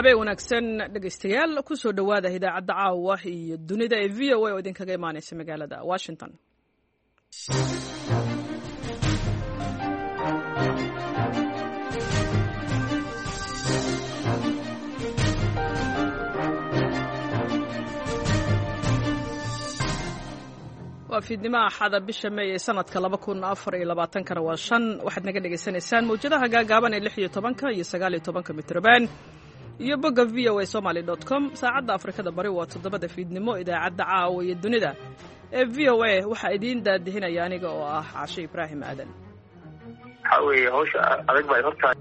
habeen wanaagsan dhegaystayaal ku soo dhowaada idaacadda caawa iyo dunida ee VOA oo idinkaga imaanaysa magaalada Washington. waa fiidnimo axada bisha May ee sanadka 2024 waa 5 waxaad naga dhageysanaysaan mawjadaha gaagaaban ee 16 iyo 19 mitrban iyo bogga voasomali.com saacadda Afrikada Bari waa 7 fiidnimo idaacadda caawa iyo dunida ee VOA waxa idin daadihinaya aniga oo ah Caashe Ibraahim Aadan. waxa weeye hawsha adag bay hortaay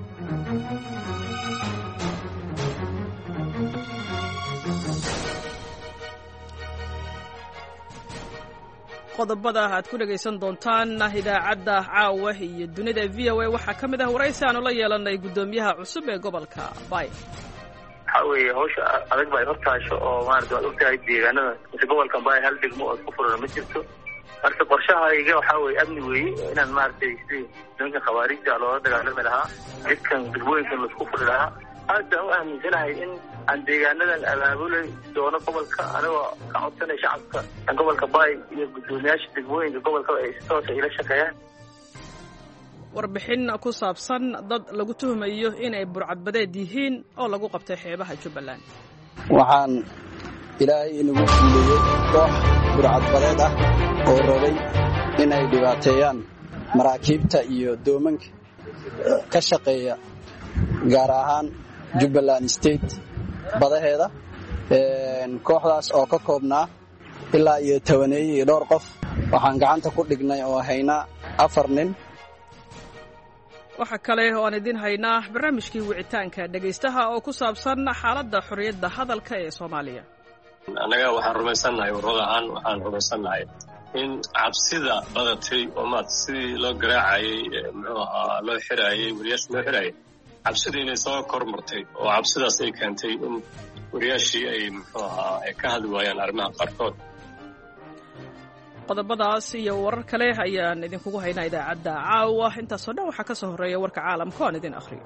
qodobada aad ku dhageysan doontaan idaacadda caawa iyo dunida VOA waxa kamid ah waraysi aan la yeelanay gudoomiyaha cusub ee gobolka Bay. waxa weeye hawsha adag bay hortaasho oo maaragtay aad ogtahay deegaanada gobolka Bay hal degmo oo ku furan ma jirto marka qorshahayga waxa weeye amni weeye inaan maaragtay si dadka khawaariijta loo dagaalami lahaa dadkan degmooyinka la isku furi lahaa hadda aan aaminsanahay in aan deegaanadan abaabulay doono gobolka anagoo ka codsanay shacabka gobolka Bay iyo gudoomiyaasha degmooyinka gobolka ay si toos ah ila shaqeeyaan. warbixin ku saabsan dad lagu tuhmayo inay burcadbadeed yihiin oo lagu qabtay xeebaha Jubbaland. waxaan ilaahay inagu guuleeyay koox burcadbadeed ah oo rabay inay dhibaateeyaan maraakiibta iyo doomanka ka shaqeeya gaar ahaan Jubbaland State badaheeda kooxdaas oo ka koobnaa ilaa iyo 12 dhowr qof waxaan gacanta ku dhignay oo haynaa 4 nin. waxa kale oo aan idin haynaa barnaamijkii wicitaanka dhagaystaha oo ku saabsan xaaladda xorriyadda hadalka ee Soomaaliya. anaga waxaan rumaysanahay waradahan waxaan rumaysanahay in cabsida badatay oo maad sidii loo garaacayay loo xiraayay wariyaasha loo xiraayay cabsida inay soo kormartay oo cabsidaas ay keentay in wariyaashii ay ay ka hadli waayaan arrimaha qaarkood. qodobadaas iyo warar kale ayaan idinkugu haynaa idaacadda caawa intaasoo dhan waxaa ka soo horeeya warka caalamka oo aan idin akhriyo.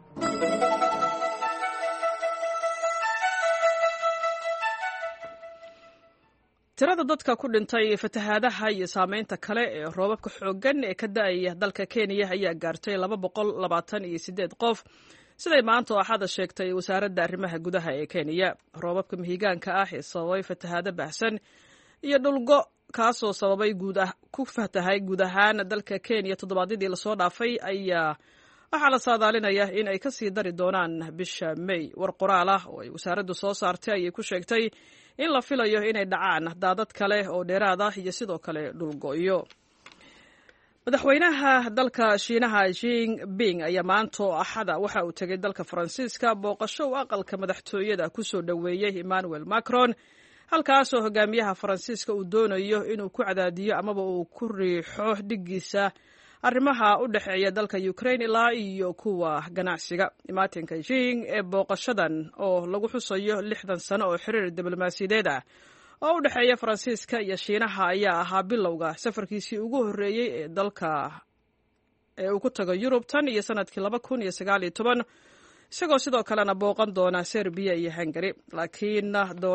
tirada dadka ku dhintay fatahaadaha iyo saameynta kale ee roobabka xooggan ee ka da'aya dalka Kenya ayaa gaartay 228 qof siday maanta Axada sheegtay wasaaradda arrimaha gudaha ee Kenya. roobabka mihigaanka ah ee sababay fatahaado baahsan iyo dhulgo kaasoo sababay ku fatahay guud ahaan dalka Kenya toddobaadyadii la soo dhaafay ayaa waxaa la saadaalinayaa in ay ka sii dari doonaan bisha May. war qoraal ah oo ay wasaaraddu soo saartay ayay ku sheegtay in la filayo inay dhacaan daadad kale oo dheeraad ah iyo sidoo kale dhulgo'yo. madaxweynaha dalka Shiinaha Xi Jinping ayaa maanta Axada waxa uu tagay dalka Faransiiska booqasho uu aqalka madaxtooyada ku soo dhaweeyay Emmanuel Macron halkaasoo hogaamiyaha Faransiiska uu doonayo inuu ku cadaadiyo amaba uu ku riixo dhigiisa arrimaha u dhaxeeya dalka Ukraine ilaa iyo kuwa ganacsiga. imaatinka Xi ee booqashadan oo lagu xusayo 60 sano oo xiriir diblomaasiyadeed ah oo u dhaxeeya Faransiiska iyo Shiinaha ayaa ahaa bilowga safarkiisii ugu horeeyay ee dalka uu ku tago Yurub tan iyo sanadkii 2019 isagoo sidoo kalena booqan doona Serbia iyo Hungary. laakiin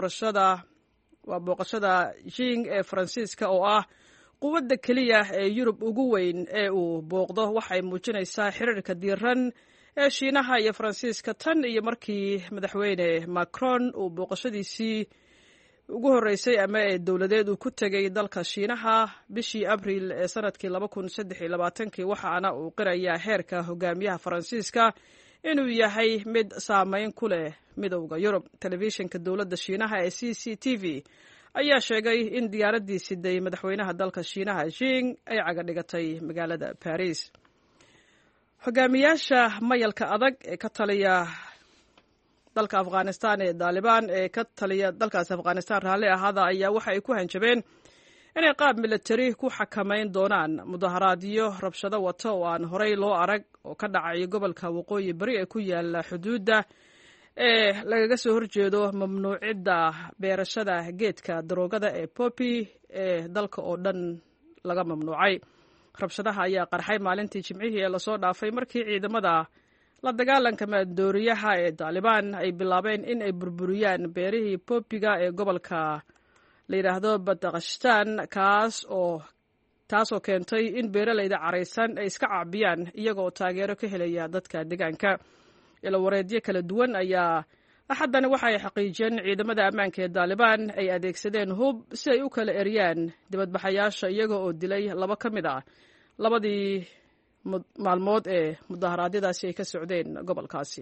booqashada Xi ee Faransiiska oo ah quwadda kaliya ee Yurub ugu weyn ee uu booqdo waxay muujinaysaa xiriirka diiran ee Shiinaha iyo Faransiiska tan iyo markii madaxweyne Macron uu booqashadiisii ugu horeysay ama ee dawladeed uu ku tagay dalka Shiinaha bishii Abriil ee sanadkii 2023 waxaana uu qirayaa heerka hogaamiyaha Faransiiska inuu yahay mid saameyn ku leh midowga Yurub. telefishinka dawladda Shiinaha ee CCTV ayaa sheegay in diyaaraddii siday madaxweynaha dalka Shiinaha Xi ay caga dhigatay magaalada Paris. hogaamiyaasha mayalka adag ee ka taliya dalka Afghanistan ee Taliban ee ka taliya dalkaas Afghanistan raalli ahada ayaa waxa ay ku hanjabeen inay qaab military ku xakameyn doonaan mudaharaadyo rabshado wata oo aan horey loo arag oo ka dhacay gobolka waqooyi bari ee ku yaala xuduudda ee lagaga soo horjeedo mamnuucidda beerashada geedka daroogada ee poppy ee dalka oo dhan laga mamnuucay. rabshadaha ayaa qarxay maalintii Jimcihii ee la soo dhaafay markii ciidamada la dagaalanka maandooriyaha ee Taliban ay bilaabeen in ay burburiyaan beerihii popiga ee gobolka la yiraahdo Badakhshan taasoo keentay in beeralayda caraysan ay iska caabiyaan iyagoo taageero ka helaya dadka deegaanka. ila wareedyo kala duwan ayaa axaddan waxa ay xaqiijiyeen ciidamada ammaanka ee Taliban ay adeegsadeen hub si ay u kala eriyaan dibadbaxayaasha iyaga oo dilay 2 ka mid ah labadii maalmood ee mudaharaadyadaasi ay ka socdeen gobolkaasi.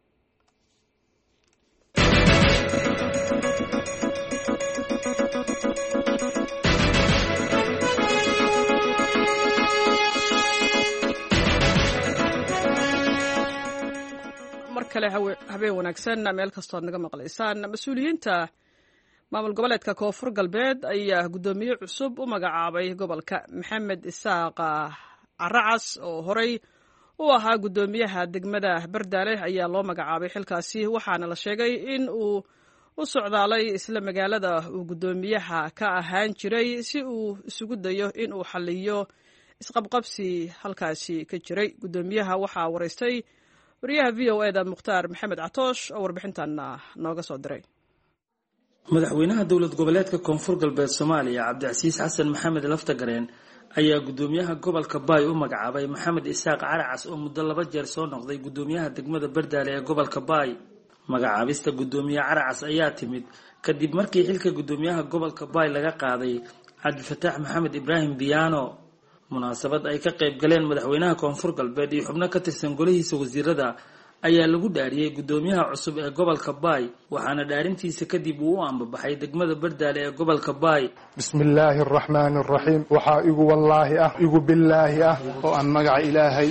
markale habeen wanaagsan meel kastoo naga maqlaysaan. mas-uuliyiinta maamul goboleedka Koonfur Galbeed ayaa gudoomiye cusub u magacaabay gobolka. Maxamed Isaaq Caracas oo horey u ahaa gudoomiyaha degmada Bardaale ayaa loo magacaabay xilkaasi, waxaana la sheegay in uu u socdaalay isla magaalada uu gudoomiyaha ka ahaan jiray si uu isugu dayo in uu xalliyo isqabqabsi halkaasi ka jiray. gudoomiyaha waxaa wareystay wariyaha VOA Mukhtaar Maxamed Catoosh oo warbixintan nooga soo diray. madaxweynaha dowlad goboleedka Koonfur Galbeed Soomaaliya Cabdicasiis Xasan Maxamed Laftagareen ayaa gudoomiyaha gobolka Baay u magacaabay Maxamed Isaaq Caracas oo muddo 2 jeer soo noqday gudoomiyaha degmada Bardaale ee gobolka Baay. magacaabista gudoomiyaha Caracas ayaa timid kadib markii xilka gudoomiyaha gobolka Baay laga qaaday Cabdifataax Maxamed Ibraahim Biyaano. munaasabad ay ka qayb galeen madaxweynaha Koonfur Galbeed iyo xubno ka tirsan golihiisa wasiirada ayaa lagu dhaariyay gudoomiyaha cusub ee gobolka Baay, waxaana dhaarintiisa kadib uu u ambabaxay degmada Bardaale ee gobolka Baay. bismillaahir rahmaanir rahiim. waxa igu wallaahi ah igu billaahi ah oo aan magaca ilaahay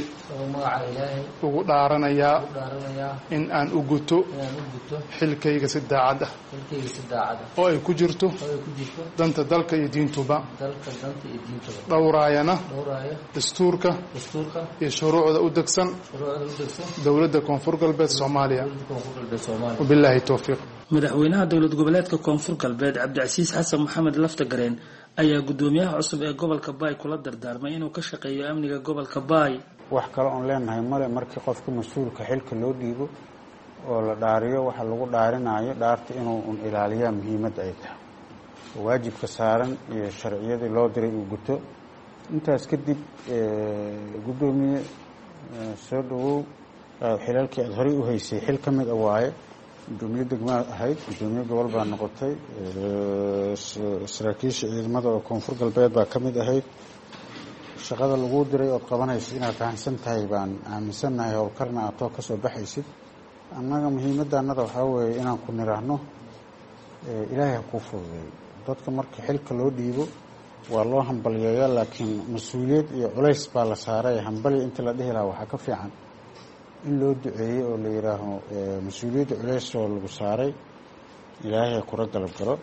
ugu dhaaranayaa in aan u guto xilkayga si daacad ah oo ay ku jirto danta dalka iyo diintuba, dhowraayana dastuurka iyo shuruucda u degsan dowladda Koonfur Galbeed Soomaaliya. wabillahi tawfiiq. madaxweynaha dowlad goboleedka Koonfur Galbeed Cabdicasiis Xasan Maxamed Laftagareen ayaa gudoomiyaha cusub ee gobolka Baay kula dardaarmay inuu ka shaqeeyo amniga gobolka Baay. wax kale oo leenahay male markii qofka mas'uulka xilka loo dhiibo oo la dhaariyo waxa lagu dhaarinayo dhaarta inuu ilaaliyo muhiimad ay tahay, waajibka saaran iyo sharciyada loo diray uu guto. intaas kadib gudoomiye soo dhawow xilalkii aad horey u haysay xil ka mid ah waaye. gudoomiye degmada ahayd, gudoomiye gobol baa noqotay, saraakiisha ciidamada oo Koonfur Galbeed baa ka mid ahayd. shaqada lagu diray oo qabanaysid inaad fahansan tahay baan aaminsanahay, howlkarna aad ka soo baxaysid. annaga muhiimadannada waxaa weeye inaan ku niraahno ilaahay ha kuu fududeeyo. dadka marka xilka loo dhiibo waa loo hambalyeeyaa, laakiin mas-uuliyad iyo culays baa la saaray. hambali inta la dhihi lahaa waxaa ka fiican in loo duceeyo oo la yidhaaho mas-uuliyadda culays oo lagu saaray ilaahay ha kula galab galo.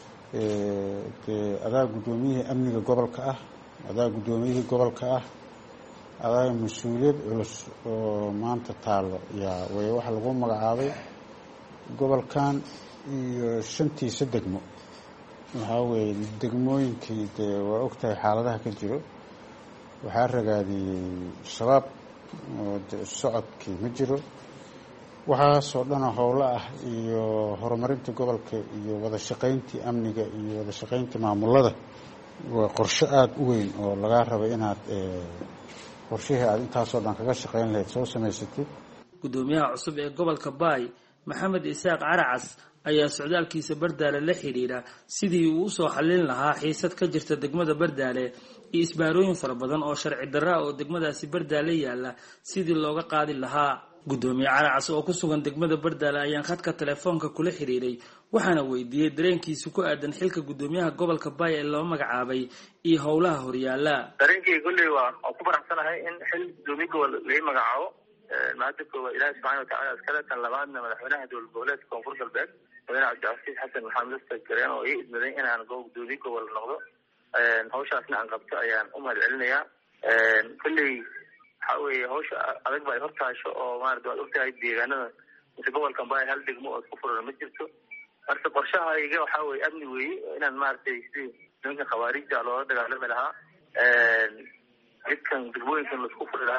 adaa gudoomiyihii amniga gobolka ah, adaa gudoomiyihii gobolka ah, adaa mas-uuliyad culus oo maanta taalo yaa way waxa lagu magacaabay gobolkan iyo 5 degmo. waxaa weeye degmooyinkii dee waa ogtahay xaaladaha ka jiro. waxaa ragaadiyey shabaab oo socodkii ma jiro. waxaasoo dhan howlo ah iyo horumarinta gobolka iyo wada shaqayntii amniga iyo wada shaqayntii maamulada waa qorshe aada u weyn oo laga rabo inaad qorshihii aad intaasoo dhan kaga shaqayn lahayd soo samaysatid. gudoomiyaha cusub ee gobolka Baay Maxamed Isaaq Caracas ayaa socdaalkiisa Bardaale la xiriira sidii uu soo xalin lahaa xiisad ka jirta degmada Bardaale iyo isbaarooyin fara badan oo sharci darro ah oo degmadaasi Bardaale yaala sidii looga qaadi lahaa. gudoomiye Caracas oo ku sugan degmada Bardaale ayaan khadka telefoonka kula xiriiray, waxaana weydiiyay dareenkiisa ku aadan xilka gudoomiyaha gobolka Baay ee loo magacaabay iyo howlaha horyaala. dareenkayga kulli waa ku faraxsanahay in xil gudoomiye gobol la magacaabo. maanta koowaad ilaahay subxaana watacaala iskale, tan labaadna madaxweynaha dowlad goboleedka Koonfur Galbeed madaxweyne Cabdicasiis Xasan Maxamed Laftagareen oo ii idmaday inaan gudoomiye gobol noqdo. hawshaasna aan qabto ayaan u mahad celinayaa. kulley waxaa weeye hawsha adag baa hortaasho oo maarata waad ogtahay deegaanada mise gobolkan Baay hal degmo oo isku furan ma jirto. marka qorshahayga waxaa weeye amni weeye, inaan maaragtay si nimanka khawaarijta loola dagaalami lahaa, jidkan degmooyinkan laisku furi lahaa,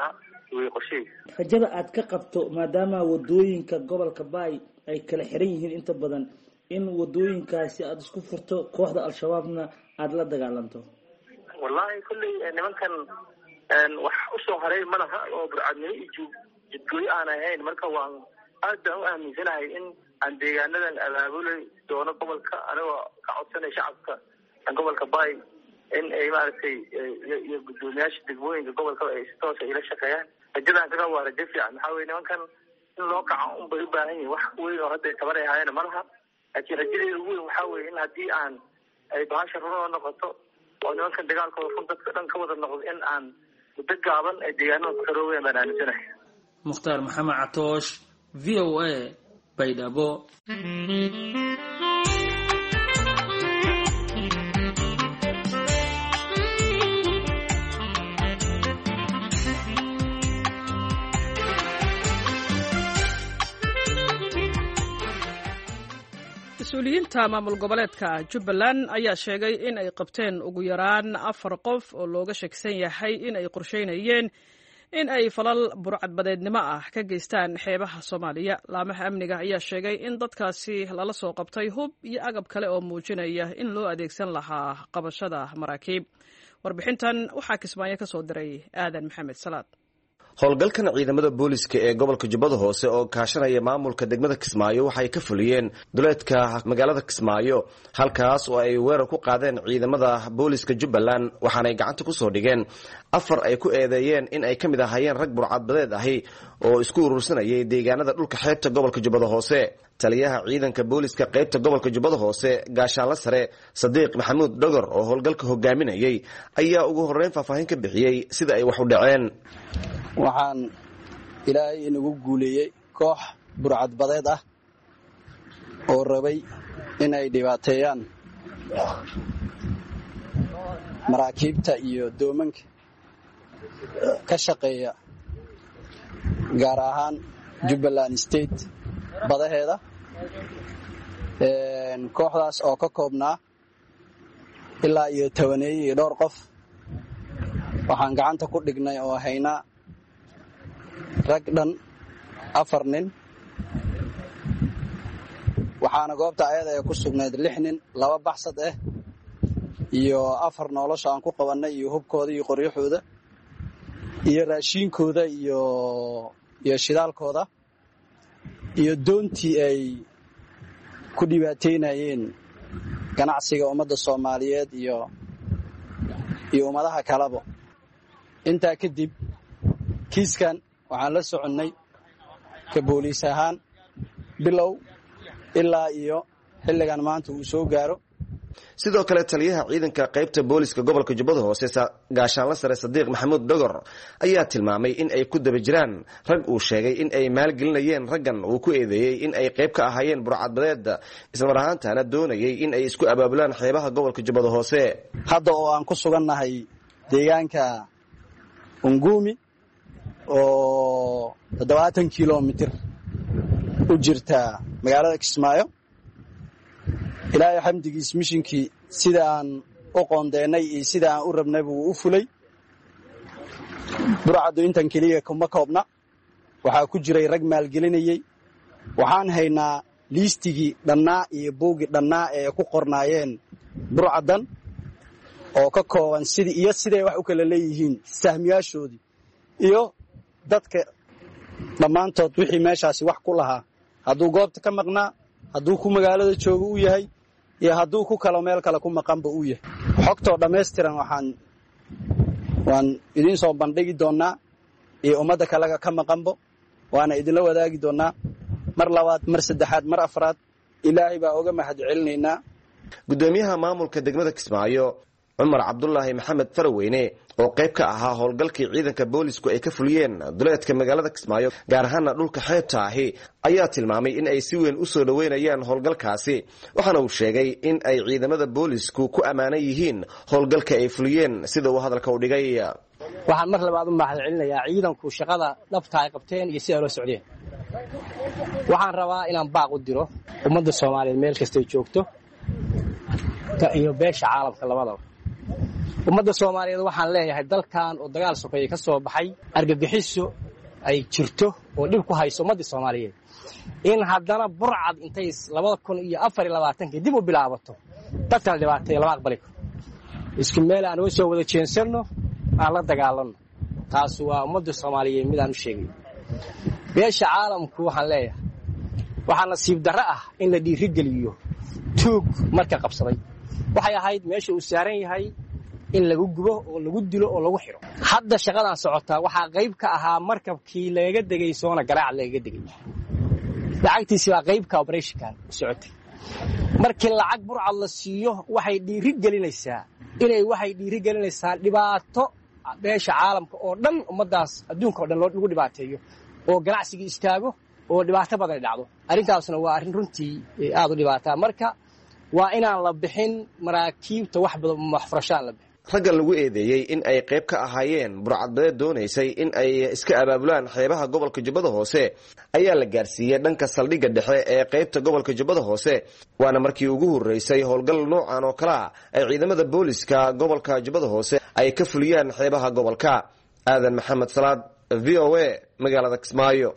way qorshay rajada aad ka qabto maadaama wadooyinka gobolka Bay ay kala xiran yihiin inta badan in wadooyinkaasi aad isku furto kooxda al-shabaabna aad la dagaalanto wallahi kulli nimankan wax u soo haray malaha oo burcadnimo iyo jidgooy aan ahayn marka waan aad u aaminsanahay in aan deegaanadan abaabulay doono gobolka anagoo ka codsanay shacabka gobolka Bay in ay maaragtay iyo gudoomiyaasha degmooyinka gobolka ay si toos ah ila shaqeeyaan rajadaan kaga waa rajo fiican maxaa weeye nimankan in loo kaco un bay u baahan yihiin wax weyn oo hadda tabar ay hayaan malaha laakiin rajadeeda ugu weyn waxaa weeye in haddii aan ay bahasha runoo noqoto oo nimankan dagaalkooda run dadka dhan ka wada noqdo in aan muddo gaaban ay deegaanada ku xoroobeen baan aaminsanahay mukhtaar maxamed catoosh VOA Baydhabo mas-uuliyiinta maamul goboleedka Jubbaland ayaa sheegay in ay qabteen ugu yaraan 4 qof oo looga shaksan yahay in ay qorsheynayeen in ay falal burcadbadeednimo ah ka geystaan xeebaha Soomaaliya. Laamaha amniga ayaa sheegay in dadkaasi lala soo qabtay hub iyo agab kale oo muujinaya in loo adeegsan lahaa qabashada maraakiib. Warbixintan waxaa Kismaayo ka soo diray Aadan Maxamed Salaad. howlgalkan ciidamada booliska ee gobolka Jubbada Hoose oo kaashanaya maamulka degmada Kismaayo waxay ka fuliyeen duleedka magaalada Kismaayo halkaas oo ay weerar ku qaadeen ciidamada booliska Jubbaland waxaanay gacanta ku soo dhigeen 4 ay ku eedeeyeen in ay kamid ahaayeen rag burcadbadeed ahi oo isku urursanayay deegaanada dhulka xeebta gobolka Jubbada Hoose. taliyaha ciidanka booliska qaybta gobolka Jubbada Hoose gaashaanle sare Sadiiq Maxamuud Dhogor oo howlgalka hogaaminayay ayaa ugu horeyn faahfaahin ka bixiyay sida ay wax u dhaceen. waxaan ilaahay inagu guuleeyey koox burcadbadeed ah oo rabay in ay dhibaateeyaan maraakiibta iyo doomanka ka shaqeeya gaar ahaan Jubbaland State badaheeda kooxdaas oo ka koobnaa ilaa iyo 12 dhowr qof waxaan gacanta ku dhignay oo haynaa rag dhan 4 nin waxaana goobta ayada ay ku sugnayd 6 nin 2 baxsad ah iyo 4 nolosha aan ku qabanay iyo hubkooda iyo qoryaxooda iyo raashinkooda iyo shidaalkooda iyo doontii ay ku dhibaateynayeen ganacsiga ummadda Soomaaliyeed iyo ummadaha kaleba. intaa kadib kiiskan waxaan la soconnay ka booliis ahaan bilow ilaa iyo xilligan maanta uu soo gaaro. sidoo kale taliyaha ciidanka qaybta booliska gobolka Jubbada Hoose gaashaanle sare Sadiiq Maxamuud Dhogor ayaa tilmaamay in ay ku daba jiraan rag uu sheegay in ay maalgelinayeen raggan uu ku eedeeyay in ay qayb ka ahaayeen burcadbadeed isla mar ahaantaana doonayay in ay isku abaabulaan xeebaha gobolka Jubbada Hoose. hadda oo aan ku sugannahay deegaanka Ungumi oo 70 kilomitir u jirta magaalada Kismaayo. ilaahay xamdigiis mishinkii sida aan u qoondeynay iyo sida aan u rabnay buu u fulay. burcadu intan kaliya kuma koobna waxaa ku jiray rag maalgelinayay. waxaan haynaa liistigii dhannaa iyo buugii dhannaa ee ku qornaayeen burcadan oo ka kooban siday wax u kala leeyihiin sahmiyaashoodii iyo dadka dhammaantood wixii meeshaasi wax ku lahaa hadduu goobta ka maqnaa hadduu ku magaalada jooga u yahay iyo hadduu ku kalo meel kale ku maqanba u yahay. xogtoo dhammaystiran waan idiin soo bandhigi doonnaa iyo ummadda kalaga ka maqanbo waana idinla wadaagi doonnaa mar labaad mar saddexaad mar afraad. ilaahay baa uga mahad celinaynaa. gudoomiyaha maamulka degmada Kismaayo Cumar Cabdullaahi Maxamed Faraweyne oo qayb ka ahaa howlgalkii ciidanka boolisku ay ka fuliyeen duleedka magaalada Kismaayo gaar ahaan dhulka xeebta ahi ayaa tilmaamay in ay si weyn u soo dhaweynayaan howlgalkaasi waxaana uu sheegay in ay ciidamada boolisku ku amaanan yihiin howlgalka ay fuliyeen sida uu hadalka u dhigay. waxaan mar labaad u mahad celinayaa ciidanku shaqada dhabta ay qabteen iyo sida loo socdeen. waxaan rabaa inaan baaq u diro ummadda Soomaaliyeed meel kasta ay joogto iyo beesha caalamka labadaba. ummadda Soomaaliyeed waxaan leeyahay dalkan oo dagaal sokeeye ka soo baxay argagixiso ay jirto oo dhib ku hayso ummadda Soomaaliyeed in haddana burcad intay 2024 dib u bilaabato dadka dhibaatay laba aqbali isku meel aan oo soo wada jeensano aan la dagaalano taas waa ummadda Soomaaliyeed mid aan u sheegay beesha caalamku waxaan leeyahay waxa nasiib darro ah in la dhiirigeliyo tuug marka qabsaday waxay ahayd meesha uu saaran yahay in lagu gubo oo lagu dilo oo lagu xiro hadda shaqadan socota waxa qayb ka ahaa markabkii laga degay soona garaac laga degay lacagtiisa waa qaybka operation socotay markii lacag burcad la siiyo waxay dhiirigelinaysaa dhibaato beesha caalamka oo dhan ummadaas adduunka oo dhan lagu dhibaateeyo oo ganacsiga istaago oo dhibaato badan dhacdo arrintaasna waa arrin runtii aad u dhibaataa marka waa inaan la bixin maraakiibta wax badan maxfurashaan la bixin raggan lagu eedeeyey in ay qayb ka ahaayeen burcadbadeed doonaysay in ay iska abaabulaan xeebaha gobolka Jubbada Hoose ayaa la gaarsiiyey dhanka saldhigga dhexe ee qaybta gobolka Jubbada Hoose waana markii ugu horeysay howlgal noocan oo kala ay ciidamada booliska gobolka Jubbada Hoose ay ka fuliyaan xeebaha gobolka Aadan Maxamed Salaad VOA magaalada Kismaayo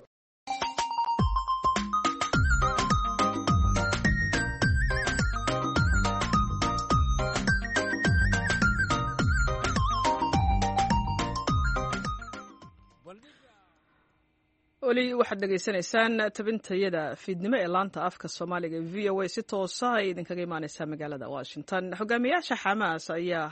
wali waxaad dhageysanaysaan tabintayada fiidnimo ee laanta afka Soomaaliga VOA si toos ah idinkaga imaanaysa magaalada Washington hogaamiyaasha Xamaas ayaa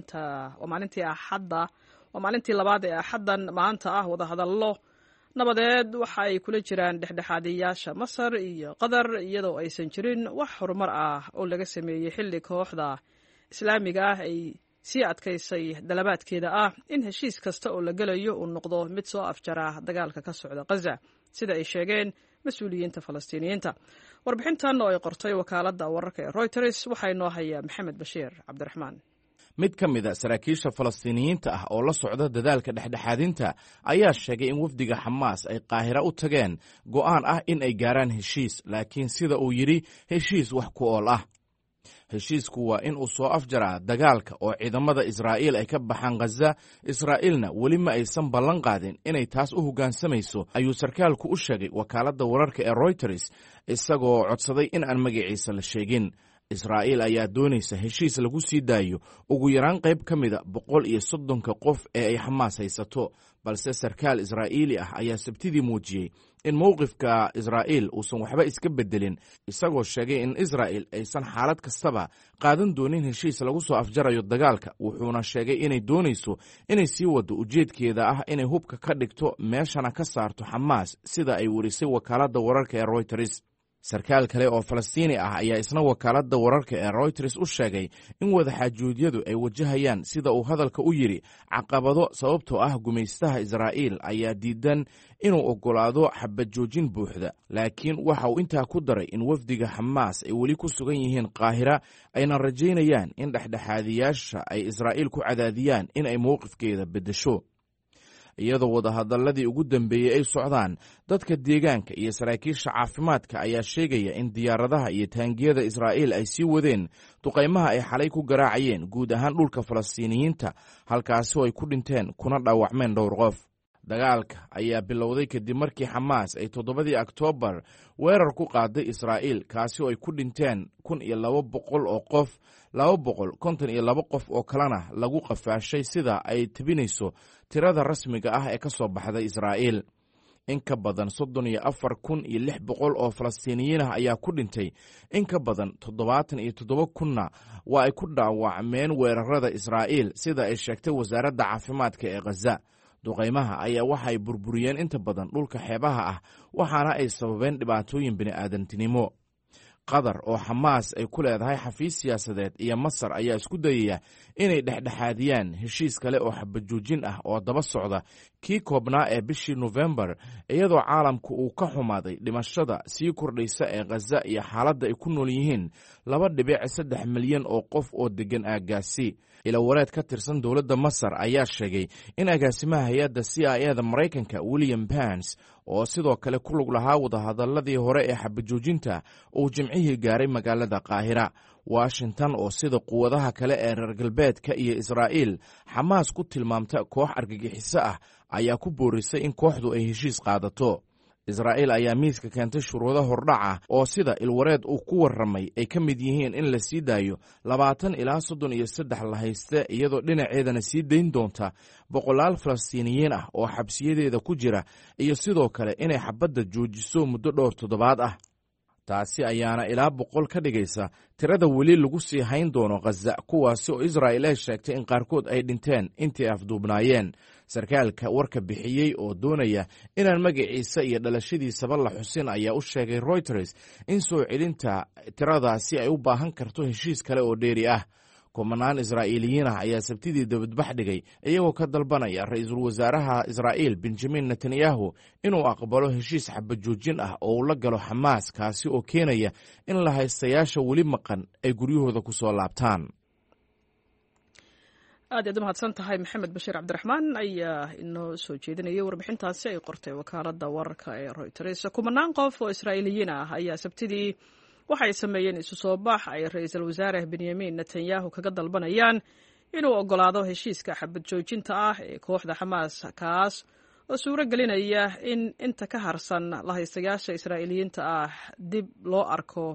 maalintii labaad ee Axaddan maanta ah wada hadallo nabadeed waxa ay kula jiraan dhexdhexaadiyaasha Masar iyo Qatar iyadoo aysan jirin wax horumar ah oo laga sameeyay xilli kooxda Islaamiga ah ay sii adkaysay dalabaadkeeda ah in heshiis kasta oo la galayo uu noqdo mid soo afjara dagaalka ka socda Gaza sida ay sheegeen mas'uuliyiinta Falastiiniyiinta warbixintan oo ay qortay wakaaladda wararka ee Reuters waxay noo hayaa Maxamed Bashiir Cabdiraxmaan mid ka mid ah saraakiisha Falastiiniyiinta ah oo la socda dadaalka dhexdhexaadinta ayaa sheegay in wafdiga Xamaas ay Qaahira u tageen go'aan ah in ay gaaraan heshiis laakiin sida uu yiri heshiis wax ku ool ah heshiisku waa in uu soo afjaraa dagaalka oo ciidamada Israa'iil ay ka baxaan Gaza Israa'iilna weli ma aysan ballan qaadin inay taas u hoggaansamayso ayuu sarkaalku u sheegay wakaaladda wararka ee Reuters isagoo codsaday in aan magaciisa la sheegin Israa'iil ayaa doonaysa heshiis lagu sii daayo ugu yaraan qayb ka mida 130 qof ee ay Xamaas haysato balse sarkaal Israa'iili ah ayaa sabtidii muujiyey in mowqifka Israa'iil uusan waxba iska bedelin isagoo sheegay in Israa'iil aysan xaalad kastaba qaadan doonin heshiis lagu soo afjarayo dagaalka wuxuuna sheegay inay doonayso inay sii wado ujeedkeeda ah inay hubka ka dhigto meeshana ka saarto Xamaas sida ay warisay wakaaladda wararka ee Reuters sarkaal kale oo Falastiini ah ayaa isna wakaaladda wararka ee Reuters u sheegay in wadaxaajoodiyadu ay wajahayaan sida uu hadalka u yiri caqabado sababtoo ah gumaystaha Israa'iil ayaa diidan inuu ogolaado xabad joojin buuxda laakiin waxa uu intaa ku daray in wafdiga Xamaas ay weli ku sugan yihiin Qaahira ayna rajaynayaan in dhexdhexaadiyaasha ay Israa'iil ku cadaadiyaan in ay mowqifkeeda bedesho iyadoo wadahadalladii ugu dambeeyey ay socdaan dadka deegaanka iyo saraakiisha caafimaadka ayaa sheegaya in diyaaradaha iyo taangiyada Israa'iil ay sii wadeen duqaymaha ay xalay ku garaacayeen guud ahaan dhulka Falastiiniyiinta halkaasi oo ay ku dhinteen kuna dhaawacmeen dhowr qof dagaalka ayaa bilowday kadib markii Xamaas ay 7 Oktoobar weerar ku qaaday Israa'iil kaasi oo ay ku dhinteen 1200 oo qof 252 qof oo kalena lagu qafaashay sida ay tabinayso tirada rasmiga ah ee ka soo baxday Israa'iil in ka badan 34,600 oo Falastiiniyiin ah ayaa ku dhintay in ka badan 77,000 waa ay ku dhaawacmeen weerarada Israa'iil sida ay sheegtay wasaaradda caafimaadka ee Gaza duqaymaha ayaa waxay burburiyeen inta badan dhulka xeebaha ah waxaana ay sababeen dhibaatooyin bini'aadantinimo Qatar oo Xamaas ay ku leedahay xafiis siyaasadeed iyo Masar ayaa isku dayaya inay dhexdhexaadiyaan heshiis kale oo xabajoojin ah oo daba socda kii koobnaa ee bishii November iyadoo caalamku uu ka xumaaday dhimashada sii kordhaysa ee Gaza iyo xaaladda ay ku nool yihiin 2.3 milyan oo qof oo degan aaggaasi ila wareed ka tirsan dowladda Masar ayaa sheegay in agaasimaha hay'adda CIA-da Mareykanka William Burns oo sidoo kale ku lug lahaa wadahadalladii hore ee xabajoojinta uu jimcihii gaaray magaalada Qaahira washington oo sida quwadaha kale ee reer galbeedka iyo israa'iil xamaas ku tilmaamta koox argagixiso ah ayaa ku boorisay in kooxdu ay heshiis qaadato. israa'iil ayaa miiska keentay shuruudo hordhac ah oo sida ilwareed uu ku warramay ay ka mid yihiin in la sii daayo 20 ilaa 33 la hayste, iyadoo dhinaceedana sii dayn doonta boqolaal falastiiniyiin ah oo xabsiyadeeda ku jira, iyo sidoo kale inay xabadda joojiso muddo dhowr toddobaad ah. taasi ayaana ilaa 100 ka dhigaysa tirada weli lagu sii hayn doono Ghaza, kuwaasi oo Israa'iil ay sheegtay in qaarkood ay dhinteen intii afduubnaayeen. sarkaalka warka bixiyey oo doonaya inaan magaciisa iyo dhalashadiisaba la xusin ayaa u sheegay Reuters in soo celinta tiradaasi ay u baahan karto heshiis kale oo dheeri ah. kumanaan Israa'iiliyiin ah ayaa sabtidii dibadbax dhigay iyagoo ka dalbanaya ra'iisul wasaaraha Israa'iil Benjamin Netanyahu inuu aqbalo heshiis xabad joojin ah oo uu la galo Xamaas, kaasi oo keenaya in la haystayaasha weli maqan ay guryahooda ku soo laabtaan. aad aad u mahadsan tahay maxamed bashiir cabdiraxmaan ayaa inoo soo jeedinayay warbixintaasi ay qortay wakaaladda wararka ee Reuters. kumanaan qof oo Israa'iiliyiin ah ayaa sabtidii waxay sameeyeen isu soo bax ay ra'iisul wasaare Benjamin Netanyahu kaga dalbanayaan inuu ogolaado heshiiska xabad joojinta ah ee kooxda Xamaas, kaas oo suuro gelinaya in inta ka harsan la haystayaasha Israa'iiliyiinta ah dib loo arko,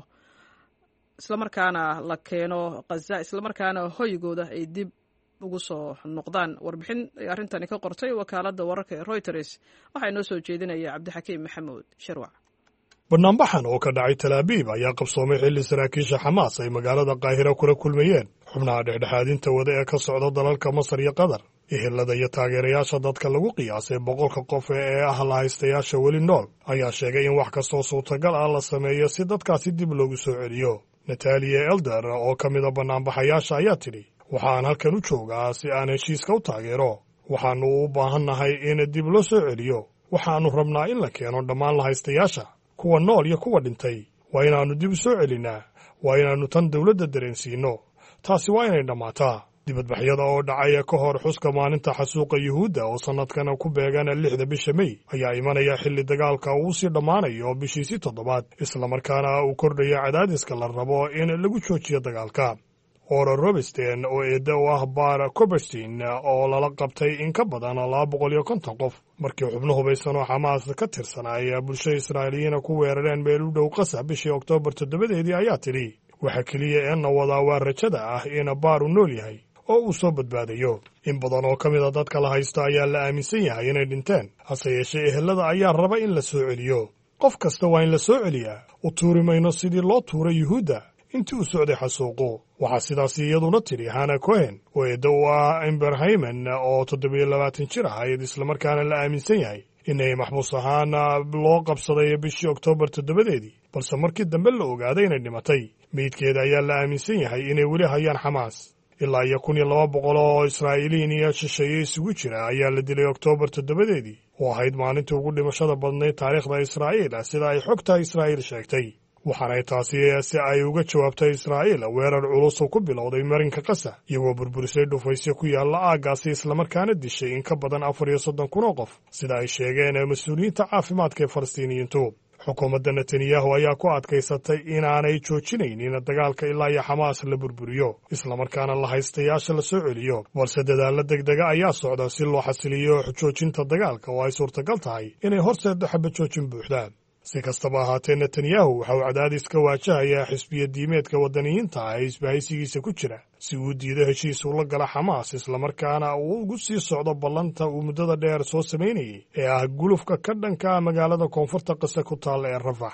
islamarkaana la keeno Ghaza, islamarkaana hoygooda ay dib ugu soo noqdaan. warbixin ay arrintani ka qortay wakaaladda wararka ee Reuters waxaa inoo soo jeedinaya cabdixakiim maxamuud sharwac. banaanbaxan oo ka dhacay Tel Aviv ayaa qabsoomay xilli saraakiisha Xamaas ay magaalada Qaahira kula kulmayeen xubnaha dhexdhexaadinta wada ee ka socda dalalka Masar iyo Qatar. ehelada iyo taageerayaasha dadka lagu qiyaasay 100 qof ee ah la haystayaasha weli nool ayaa sheegay in wax kastoo suurtagal ah la sameeyo si dadkaasi dib loogu soo celiyo. Natalia Elder oo ka mid ah banaanbaxayaasha ayaa tidhi, waxaan halkan u joogaa si aan heshiiska u taageero. waxaannu u baahannahay in dib loo soo celiyo. waxaannu rabnaa in la keeno dhammaan la haystayaasha, kuwa nool iyo kuwa dhintay. waa inaannu dib u soo celinnaa. waa inaannu tan dawladda dareensiinno. taasi waa inay dhammaataa. dibadbaxyada oo dhacaya ka hor xuska maalinta xasuuqa yuhuudda oo sannadkana ku beegan 6 bisha May ayaa imanaya xilli dagaalka uu sii dhammaanayo bishiisii 7, islamarkaana uu kordhaya cadaadiska la rabo in lagu joojiyo dagaalka. Ora Robinstein oo eedda u ah Bar Koberstein oo lala qabtay in ka badan 250 qof markii xubno hubaysan oo Xamaas ka tirsanay bulshada Israa'iiliyiin ku weerareen meel u dhow Qasa bishii Oktoobar 7 ayaa tidhi, waxa kaliya ee wadaa waa rajada ah in Bar uu nool yahay oo uu soo badbaadayo. in badan oo ka mid a dadka la haysto ayaa la aaminsan yahay inay dhinteen, hase yeeshee ehelada ayaa raba in la soo celiyo. qof kasta waa in la soo celiyaa. u tuuri mayno sidii loo tuuray yuhuudda intii uu socday xasuuqu. waxaa sidaasi iyaduna tidhi Hannah Cohen oo eedda u ah Amber Hayman oo 27 jir ahayd, islamarkaana la aaminsan yahay inay maxbuus ahaan loo qabsaday bishii Oktoobar 7, balse markii dambe la ogaaday inay dhimatay. meydkeeda ayaa la aaminsan yahay inay weli hayaan Xamaas. ilaa 1200 oo Israa'iiliyiin iyo shisheeye isugu jira ayaa la dilay Oktoobar 7 oo ahayd maalintii ugu dhimashada badnayd taariikhda Israa'iil sida ay xogta Israa'iil sheegtay. waxaanay taasi si ay uga jawaabtay Israa'iil weerar culus oo ku bilowday marinka Qasa, iyagoo burburisay dhufaysyo ku yaalla aaggaasi, islamarkaana dishay in ka badan 34,000 oo qof sida ay sheegeen mas'uuliyiinta caafimaadka ee Falastiiniyiintu. xukuumadda Netanyahu ayaa ku adkaysatay inaanay joojinaynin dagaalka ilaa iyo Xamaas la burburiyo, islamarkaana la haystayaasha la soo celiyo, balse dadaalla degdega ayaa socda si loo xasiliyo joojinta dagaalka oo ay suurtagal tahay inay horseeddo xabad joojin buuxda. si kastaba ahaatee, Netanyahu waxa uu cadaadis ka waajahayaa xisbiya diimeedka waddaniyiinta ah ee isbahaysigiisa ku jira si uu diido heshiis ula gala Xamaas, islamarkaana uu ugu sii socdo ballanta uu muddada dheer soo samaynayay ee ah gulufka ka dhanka magaalada koonfurta Qasa ku taalla ee Rafax.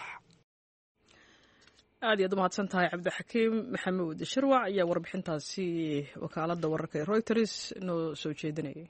aad iyo aad u mahadsan tahay cabdixakiim maxamuud sharwac ayaa warbixintaasi wakaaladda wararka ee Reuters noo soo jeedinayay.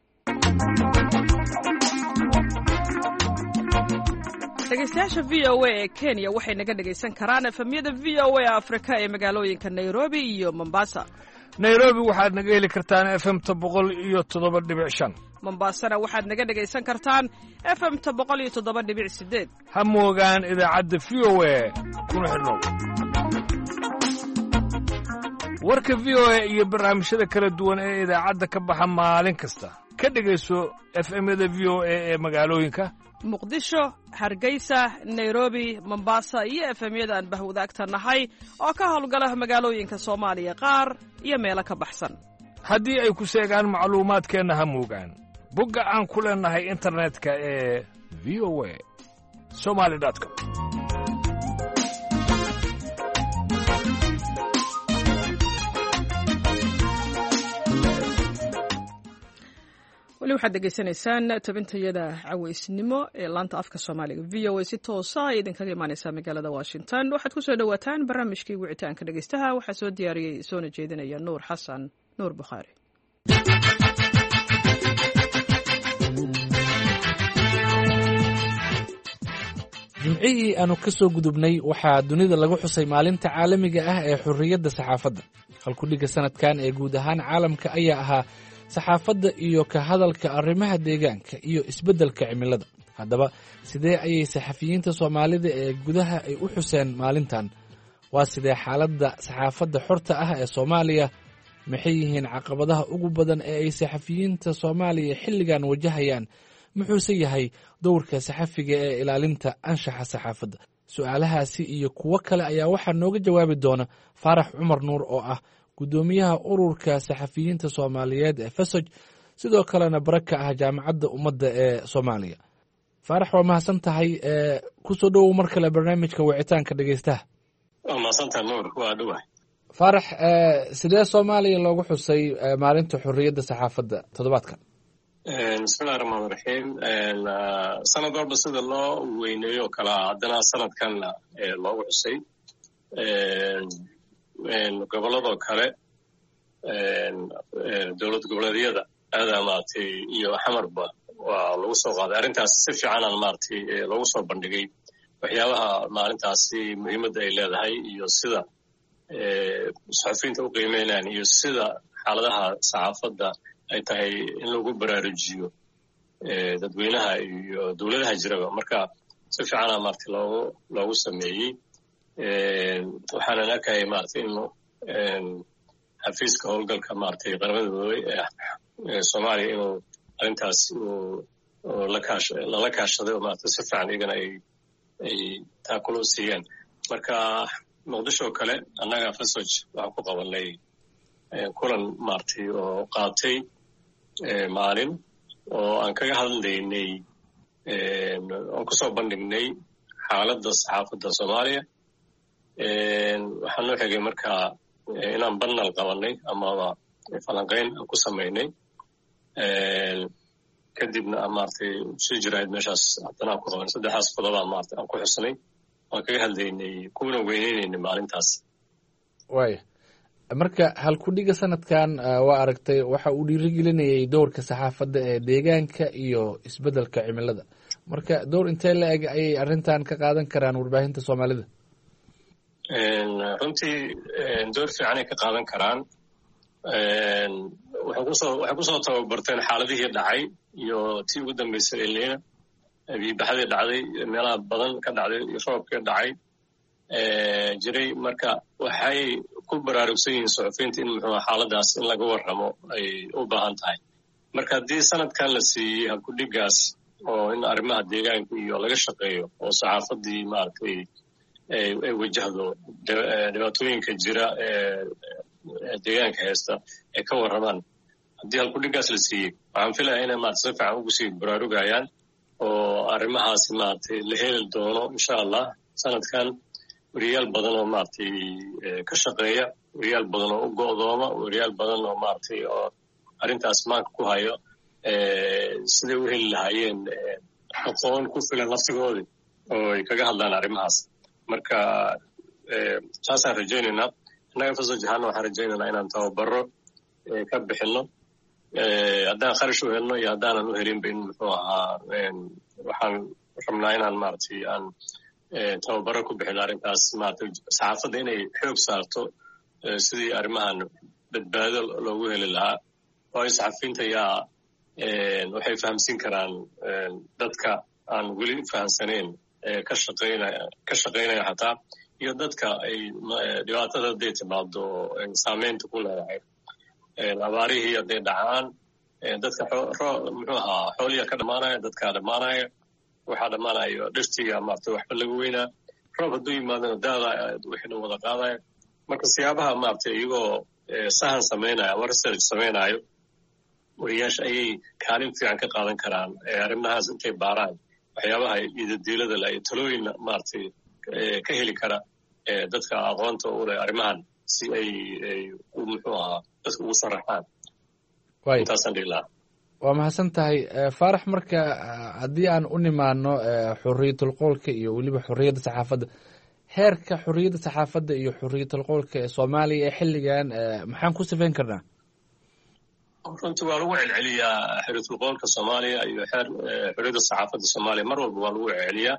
dhegeystayaasha VOA ee Kenya waxay naga dhegaysan karaan efemyada VOA Afrika ee magaalooyinka Nairobi iyo Mombasa. Nairobi waxaad naga heli kartaan FM-ta 107.5. Mombasana waxaad naga dhegaysan kartaan FM-ta 107.8. ha moogaan idaacadda VOA kuna xidhnow. warka VOA iyo barnaamijyada kala duwan ee idaacadda ka baxa maalin kasta ka dhegayso FM-yada VOA ee magaalooyinka muqdisho, hargeysa, nairobi, mombasa iyo efemyada aan bahwadaagta nahay oo ka howlgala magaalooyinka soomaaliya qaar iyo meelo ka baxsan. haddii ay ku sheegaan macluumaadkeenna ha moogaan bogga aan ku leennahay internetka ee voa somali.com. weli waxaad degeysanaysaan tabintayada caweysnimo ee laanta afka soomaaliga v o a si toosa ay idinkaga imaaneysaa magaalada washington. waxaad ku soo dhowaataan barnaamijkii wicitaanka dhegeystaha. waxaa soo diyaariyey soona jeedinaya nuur xasan nuur bukhaari. jimcihii aanu ka soo gudubnay waxaa dunida lagu xusay maalinta caalamiga ah ee xurriyadda saxaafadda. halkudhigga sanadkan ee guud ahaan caalamka ayaa ahaa saxaafadda iyo ka hadalka arrimaha deegaanka iyo isbeddelka cimilada. haddaba sidee ayay saxafiyiinta soomaalida ee gudaha ay u xuseen maalintan? waa sidee xaaladda saxaafadda xorta ah ee soomaaliya? maxay yihiin caqabadaha ugu badan ee ay saxafiyiinta soomaaliya xilligan wajahayaan? muxuuse yahay dowrka saxafiga ee ilaalinta anshaxa saxaafadda? su'aalahaasi iyo kuwo kale ayaa waxaa nooga jawaabi doona faarax cumar nuur oo ah guddoomiyaha ururka saxafiyiinta soomaaliyeed ee fesoj, sidoo kalena bara ka ah jaamacadda ummadda ee soomaaliya. faarax, waa mahadsan tahay. ku soo dhowow mar kale barnaamijka wicitaanka dhegeystaha. waa mahadsantaha nuur, waa dhowahay. faarax, sidee soomaaliya loogu xusay maalinta xurriyadda saxaafadda toddobaadkan? bismillahi raxmaan raxiim. sanad walba sida loo weyneeyo kalaa haddana sanadkanna loogu xusay. gobolladoo kale dowlad goboleedyada aadaa maaragtay iyo xamarba waa lagu soo qaaday arrintaas. si fiicanaan maaragtay loogu soo bandhigay waxyaabaha maalintaasi muhiimadda ay leedahay iyo sida saxafiyiinta u qiimeynayaan iyo sida xaaladaha saxaafadda ay tahay in lagu baraarujiyo dadweynaha iyo dowladaha jiraba. marka si fiicana maaragtay loogu sameeyey. waxaanan arkayay maaragtay in xafiiska howlgalka maaragtay qaramada midoobay ee soomaaliya inuu arrintaas lala kaashaday oo maaragtay si fiican iyagana ay taakulo siiyeen. marka muqdisho oo kale annaga fesoj waxaan ku qabanay kulan maaragtay oo qaatay maalin oo aan kaga hadlaynay aan ku soo bandhignay xaaladda saxaafadda soomaaliya. waxaan noo xigay markaa inaan banal qabanay amaba falanqayn aan ku samaynay. kadibna maaragtay sii jirayd meeshaas haddana aan ku qabanay. saddexdaas qodobaa maaragtay aan ku xusnay waan kaga hadlaynay kuna weyneynayna maalintaas. waaya, marka halkudhiga sanadkan waa aragtay waxa uu dhiirigelinayay dowrka saxaafadda ee deegaanka iyo isbeddelka cimilada. marka dowr intee la eg ayay arrintan ka qaadan karaan warbaahinta soomaalida? runtii door fiicanay ka qaadan karaan. waxay kusoo tababarteen xaaladihii dhacay iyo tii ugu dambaysay elina biibaxadii dhacday meelaha badan ka dhacday iyo roobkii dhacay jiray. marka waxay ku baraarugsan yihiin saxufiyiinta in muxuu xaaladaas in laga warramo ay u baahan tahay. marka haddii sanadkan la siiyey halkudhigaas oo in arrimaha deegaanka iyo laga shaqeeyo oo saxaafaddii maaragtay ay wajahdo dhibaatooyinka jira ee deegaanka haysta ay ka warramaan, haddii halkudhigaas la siiyey waxaan filaya inay maarata si fiican ugu sii baraarugayaan oo arrimahaasi maaragtay la heli doono insha allah. sanadkan weriyaal badan oo maaragtay ka shaqeeya, weriyaal badan oo u go'dooma, weriyaal badan oo maaragtay oo arrintaas maanka ku hayo siday u heli lahaayeen aqoon ku filan laftigoodii oo ay kaga hadlaan arrimahaas. marka saasaan rajaynaynaa. innaga fasoj ahaana waxaan rajaynaynaa inaan tababaro ka bixinno. haddaan kharash u helno iyo haddaanan u helinba in muxuu ahaa waxaan rabnaa inaan maaragtay aan tababaro ku bixino arrintaas maaragtay saxaafadda inay xoog saarto sidii arrimahan badbaado loogu heli lahaa. waayo saxafiyiinta ayaa waxay fahamsiin karaan dadka aan weli fahamsanayn ka shaqaynaya xataa iyo dadka ay dhibaatada hadday timaado saamaynta ku leedahay. abaarihii hadday dhacaan dadka muxuu ahaa xooliya ka dhammaanaya, dadkaa dhammaanaya. waxaa dhammaanayo dhirtiga maaragtay waxba laga weynaa roob hadduu yimaadana daada wixii dhan wada qaadaya marka siyaabaha maaragtay iyagoo sahan samaynayo ama research samaynayo wariyaasha ayay kaalin fiican ka qaadan karaan arrimahaas intay baaraan waxyaabaha idadiilada la iyo talooyin maaragtay ka heli kara dadka aqoonta u leh arrimahan si ay muxuu ahaa dadka ugu saraxaan intaasaan dhihi lahaa waa mahadsan tahay faarax marka haddii aan u nimaano xuriyatul qowlka iyo weliba xuriyadda saxaafadda heerka xuriyadda saxaafadda iyo xuriyatul qowlka ee soomaaliya ee xilligan maxaan ku sifayn karnaa runtii waa lagu celceliyaa xuriyatul qowlka soomaaliya iyo xuriyadda saxaafadda soomaaliya mar walba waa lagu celceliyaa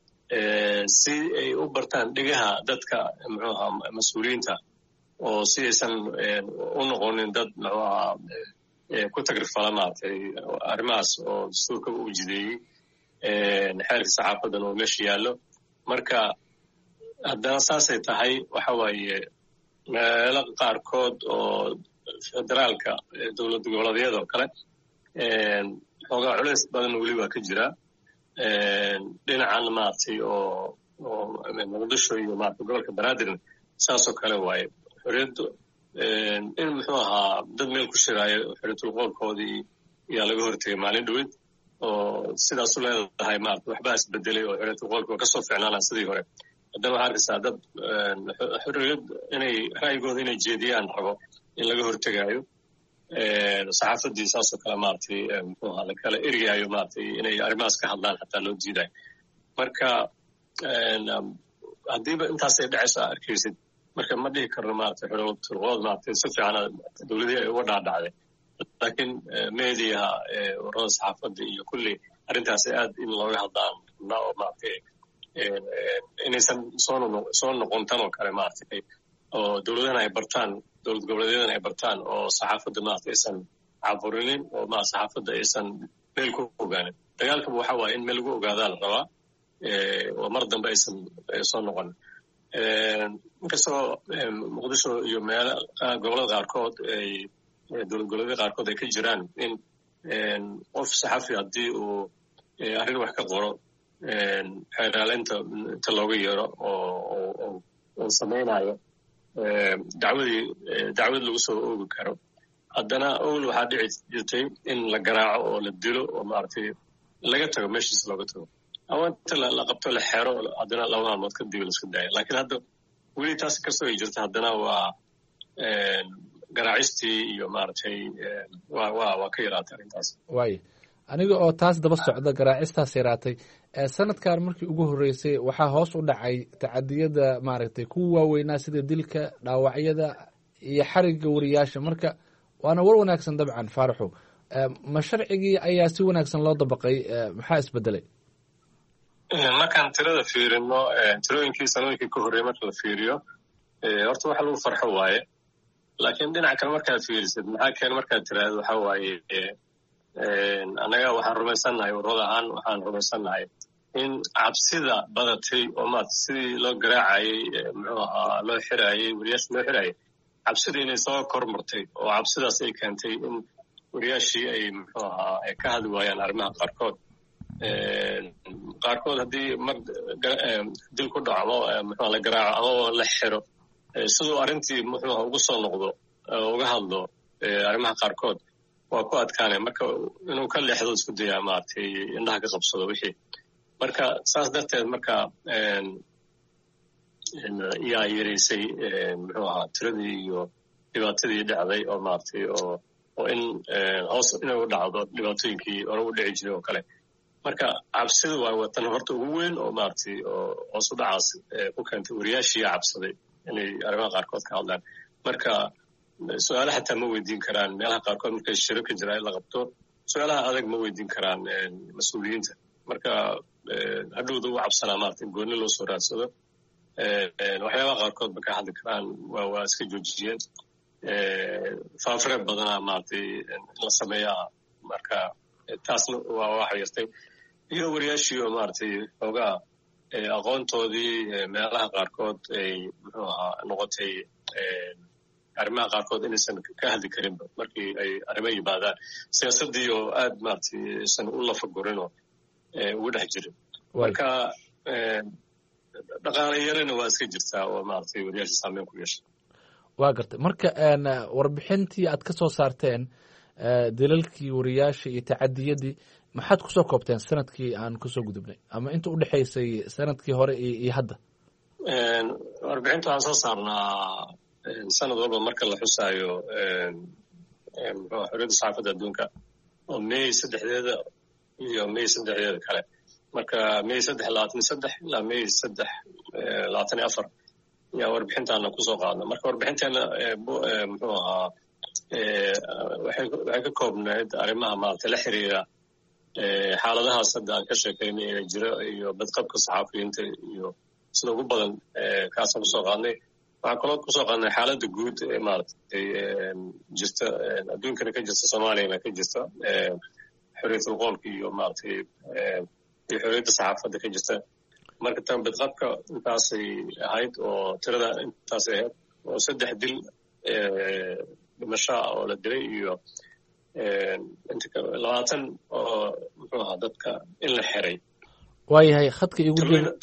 si ay u bartaan dhegaha dadka muxuu ahaa mas-uuliyiinta oo si aysan u noqonin dad muxuu ahaa ku tagrifala maaragtay arrimahaas oo dastuurka u jideeyey xeerka saxaafadan oo meesha yaallo marka haddana saasay tahay waxa waaye meelo qaarkood oo federaalka dowlad goboleedyada oo kale xoogaa culays badan weli waa ka jira dhinacan maaragtay oo muqdisho iyo maaragtay gobolka banaadirna saasoo kale waaye xorriyaddu in muxuu ahaa dad meel ku shiraayo xuriyatul qowlkoodii ayaa laga hortegay maalin dhaweyd oo sidaasu leedahay maarata waxbaa isbedelay oo xuriyatul qowlka waa kasoo ficnaanaa sidii hore haddana waxaa arkaysaa dad xurriyad inay ra'yigooda inay jeediyaan rabo in laga hortegaayo saxaafaddii saasoo kale maaragtay muxuu ahaa lakala ergaayo maaragtay inay arrimahaas ka hadlaan xataa loo diidayo marka haddiiba intaasay dhacayso aa arkaysid marka ma dhihi karno maaragtay xuriyatul qowl maaragtay si fiicana dowladihii ay uga dhaadhacday laakiin mediaha warada saxaafadda iyo kulli arrintaasi aad in looga hadlaan rabnaa oo maaragtay inaysan soo noqon tan oo kale maaragtay oo dowladahana ay bartaan dowlad goboleedyadana ay bartaan oo saxaafadda maaragtay aysan caburinin oo saxaafadda aysan meel ku ogaanin dagaalkaba waxa waaye in meel lagu ogaadaa la rabaa oo mar dambe aysan soo noqonin inkastoo muqdisho iyo meelo gobolada qaarkood ay dowlad goboleedyada qaarkood ay ka jiraan in qof saxafi haddii uu arrin wax ka qoro xeeraaleynta inta looga yeero oo samaynayo dacwad lagu soo oogi karo haddana owl waxaa dhici jirtay in la garaaco oo la dilo oo maaragtay laga tago meeshiis looga tago ama inta la qabto la xero haddana laba maalmood kadib la isku daayo laakiin hadda weli taas kastoo ay jirto haddana waa garaacistii iyo maaragtay waa ka yaraatay arrintaas waay aniga oo taas daba socda garaacistaas yaraatay sanadkan markii ugu horreysay waxaa hoos u dhacay tacadiyada maaragtay kuwa waaweynaa sida dilka dhaawacyada iyo xarigga wariyaasha marka waana war wanaagsan dabcan faaraxow ma sharcigii ayaa si wanaagsan loo dabaqay maxaa isbedelay markaan tirada fiirino tirooyinkii sanooyinkii ka horreeyey marka la fiiriyo horta waxa lagu farxo waaye laakiin dhinaca kale markaad fiirisid maxaa keena markaad tiraahdo waxa waaye annaga waxaan rumaysannahay warwada ahaan waxaan rumaysannahay in cabsida badatay oo maarata sidii loo garaacayey muxuu ahaa loo xiraayey wariyaasha loo xiraayey cabsidii inay soo kormartay oo cabsidaas ay keentay in wariyaashii ay muxuu ahaa ay ka hadli waayaan arrimaha qaarkood haddii mar dil ku dhaco ama muxuu la garaaco ama la xiro siduu arrintii muxuu ugu soo noqdo uga hadlo arrimaha qaarkood waa ku adkaanay marka inuu ka leexdo isku dayaa maaragtay indhaha ka qabsado wixii marka saas darteed marka yaa yaraysay muxuu ahaa tiradii iyo dhibaatadii dhacday oo maaragtay oo in hoos inay u dhacdo dhibaatooyinkii hore u dhici jiray oo kale marka cabsida waa watan horta ugu weyn oo maaragtay oo hoos u dhacaas ku keentay wariyaashii cabsaday inay arrimaha qaarkood ka hadlaan marka su-aalaha xataa ma weydiin karaan meelaha qaarkood markay shiro ka jira in la qabto su-aalaha adag ma weydiin karaan mas-uuliyiinta marka hadhowda u cabsanaa maarata in goonni loo soo raadsado waxyaabaha qaarkood ba ka hadli karaan waa iska joojiyeen faafareed badanaa maaragtay in la sameeyaa marka taasna waa waxa yartay iyo wariyaashii oo maaragtay xoogaa aqoontoodii meelaha qaarkood ay muxuu ahaa noqotay arrimaha qaarkood inaysan ka hadli karinba markii ay arrimo yimaadaan siyaasaddii oo aad maaragtay aysan u lafagurinoo ugu dhex jirin marka dhaqaale yarana waa iska jirtaa oo maaragtay wariyaasha saameyn ku yeesha waa gartay marka warbixintii aad ka soo saarteen dalalkii wariyaasha iyo tacadiyadii maxaad kusoo koobteen sanadkii aan kusoo gudubnay ama inta u dhexaysay sanadkii hore iyo hadda warbixinta waxaan soo saarnaa sanad walba marka la xusaayo xorriyadda saxaafadda adduunka oo May 3 iyo May 3 kale marka May 3 ilaa May 3 yaa warbixintaana kusoo qaadna marka warbixinteena muxuu ahaa waxay ka koobnayd arrimaha maaragtay la xiriira xaaladahaas hadda aan ka sheekaynay ee jira iyo badqabka saxaafiyiinta iyo sida ugu badan kaasaan kusoo qaadnay waxaan kaloo kusoo qaadnay xaaladda guud ee maaragtay jirta adduunkana ka jirta soomaaliyana ka jirta xorriyatul qoolka iyo maaragtay iyo xorriyadda saxaafadda ka jirta marka tan badqabka intaasay ahayd oo tirada intaasay ahayd oo 3 dil dhimasho oo la dilay iyo 20 oo muxuu ahaa dadka in la xiray waayahay khadka igu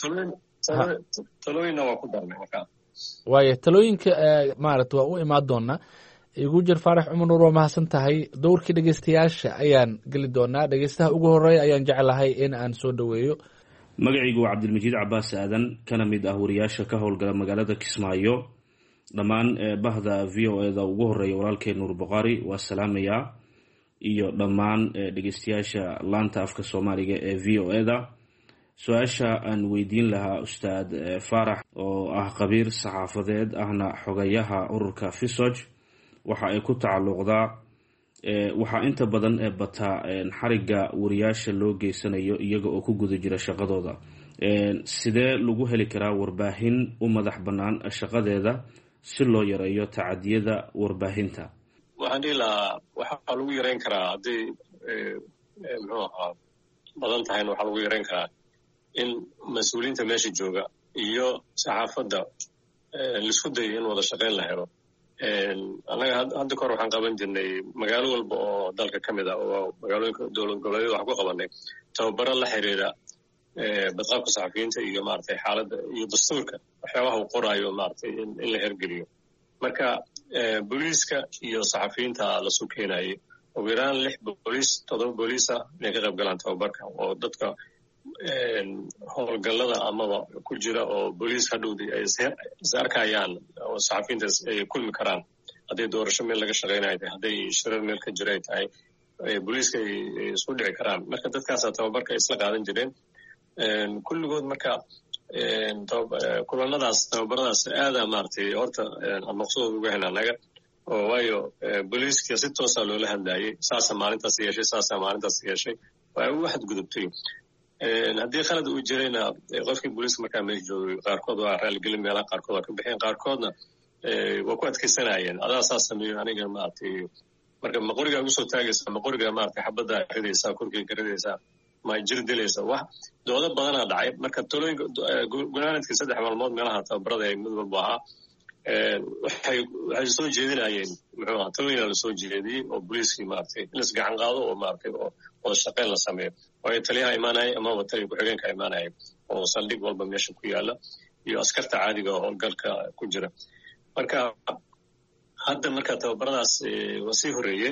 talooyinna waa ku darnay markaa waayahay talooyinka maaragta waa u imaan doonaa igu jir faarax cumar nuur waa mahadsan tahay dowrkii dhegeystayaasha ayaan geli doonaa dhegeystaha ugu horeeya ayaan jeclahay in aan soo dhaweeyo magacaygu waa cabdilmajiid cabaas aadan kana mid ah wariyaasha ka howlgala magaalada kismaayo dhammaan bahda v o eda ugu horeeya walaalkeen nuur boqaari waa salaamayaa iyo dhammaan dhegeystayaasha laanta afka soomaaliga ee v o eda su-aasha aan weydiin lahaa ustaad faarax oo ah khabiir saxaafadeed ahna xogayaha ururka fisoj waxa ay ku tacalluqdaa waxaa inta badan bataa xariga wariyaasha loo geysanayo iyaga oo ku guda jira shaqadooda sidee lagu heli karaa warbaahin u madax bannaan shaqadeeda si loo yareeyo tacadiyada warbaahinta waxaan dhihi lahaa waxaa lagu yareyn karaa hadday muxuu ahaa badan tahayna waxaa lagu yareyn karaa in mas-uuliyiinta meesha jooga iyo saxaafadda laisku dayo in wada shaqayn la helo annaga hadda kahor waxaan qaban jirnay magaalo walba oo dalka ka mid ah oo magaalooyinka dowlad goboleedyada waxaan ku qabanay tababaro la xiriira badqabka saxafiyiinta iyo maaragtay xaaladda iyo dastuurka waxyaabaha uu qoraayo maaragtay in la hergeliyo marka booliiska iyo saxafiyiinta lasoo keenayay ugu yaraan 6 booliis 7 booliis ah inay ka qayb galaan tababarka oo dadka howlgallada amaba ku jira oo booliis hadhowdii ay is arkayaan oo saxafiyiinta ay kulmi karaan hadday doorasho meel laga shaqaynayo tahay hadday shirar meel ka jiray tahay booliiska ay isku dhici karaan marka dadkaasaa tababarka ay isla qaadan jireen kulligood marka kulanadaas tababaradaas aada maaragtay horta maqsuud uga hela naga oo waayo booliiska si toosa loola hadlayay saasa maalintaas yeeshay saasa maalintaas yeeshay waa ugu xadgudubtay haddii khalad uu jirayna qofkii booliiska markaa meesha joogay qaarkood waa raaligelin meelaha qaarkood waa ka bixeen qaarkoodna waa ku adkaysanayeen adaa saas sameeyo aniga maaragtay marka ma qorigaa ugu soo taagaysaa ma qorigaa maaragtay xabadda ridaysaa korkeyga ridaysaa ma jir dilaysa wax doodo badanaa dhacay marka talooyinka gunaanadkii 3 maalmood meelaha tababarada ee mid walba ahaa waxay soo jeedinayeen muxuu ahaa talooyina la soo jeediyey oo booliiskii maaragtay in is gacan qaado oo maaragtay oo wada shaqayn la sameeyo waayo taliyaha imaanaya amaba taliya ku-xigeenka imaanaya oo saldhig walba meesha ku yaala iyo askarta caadiga oo howlgalka ku jira marka hadda marka tababaradaas waa sii horeeyey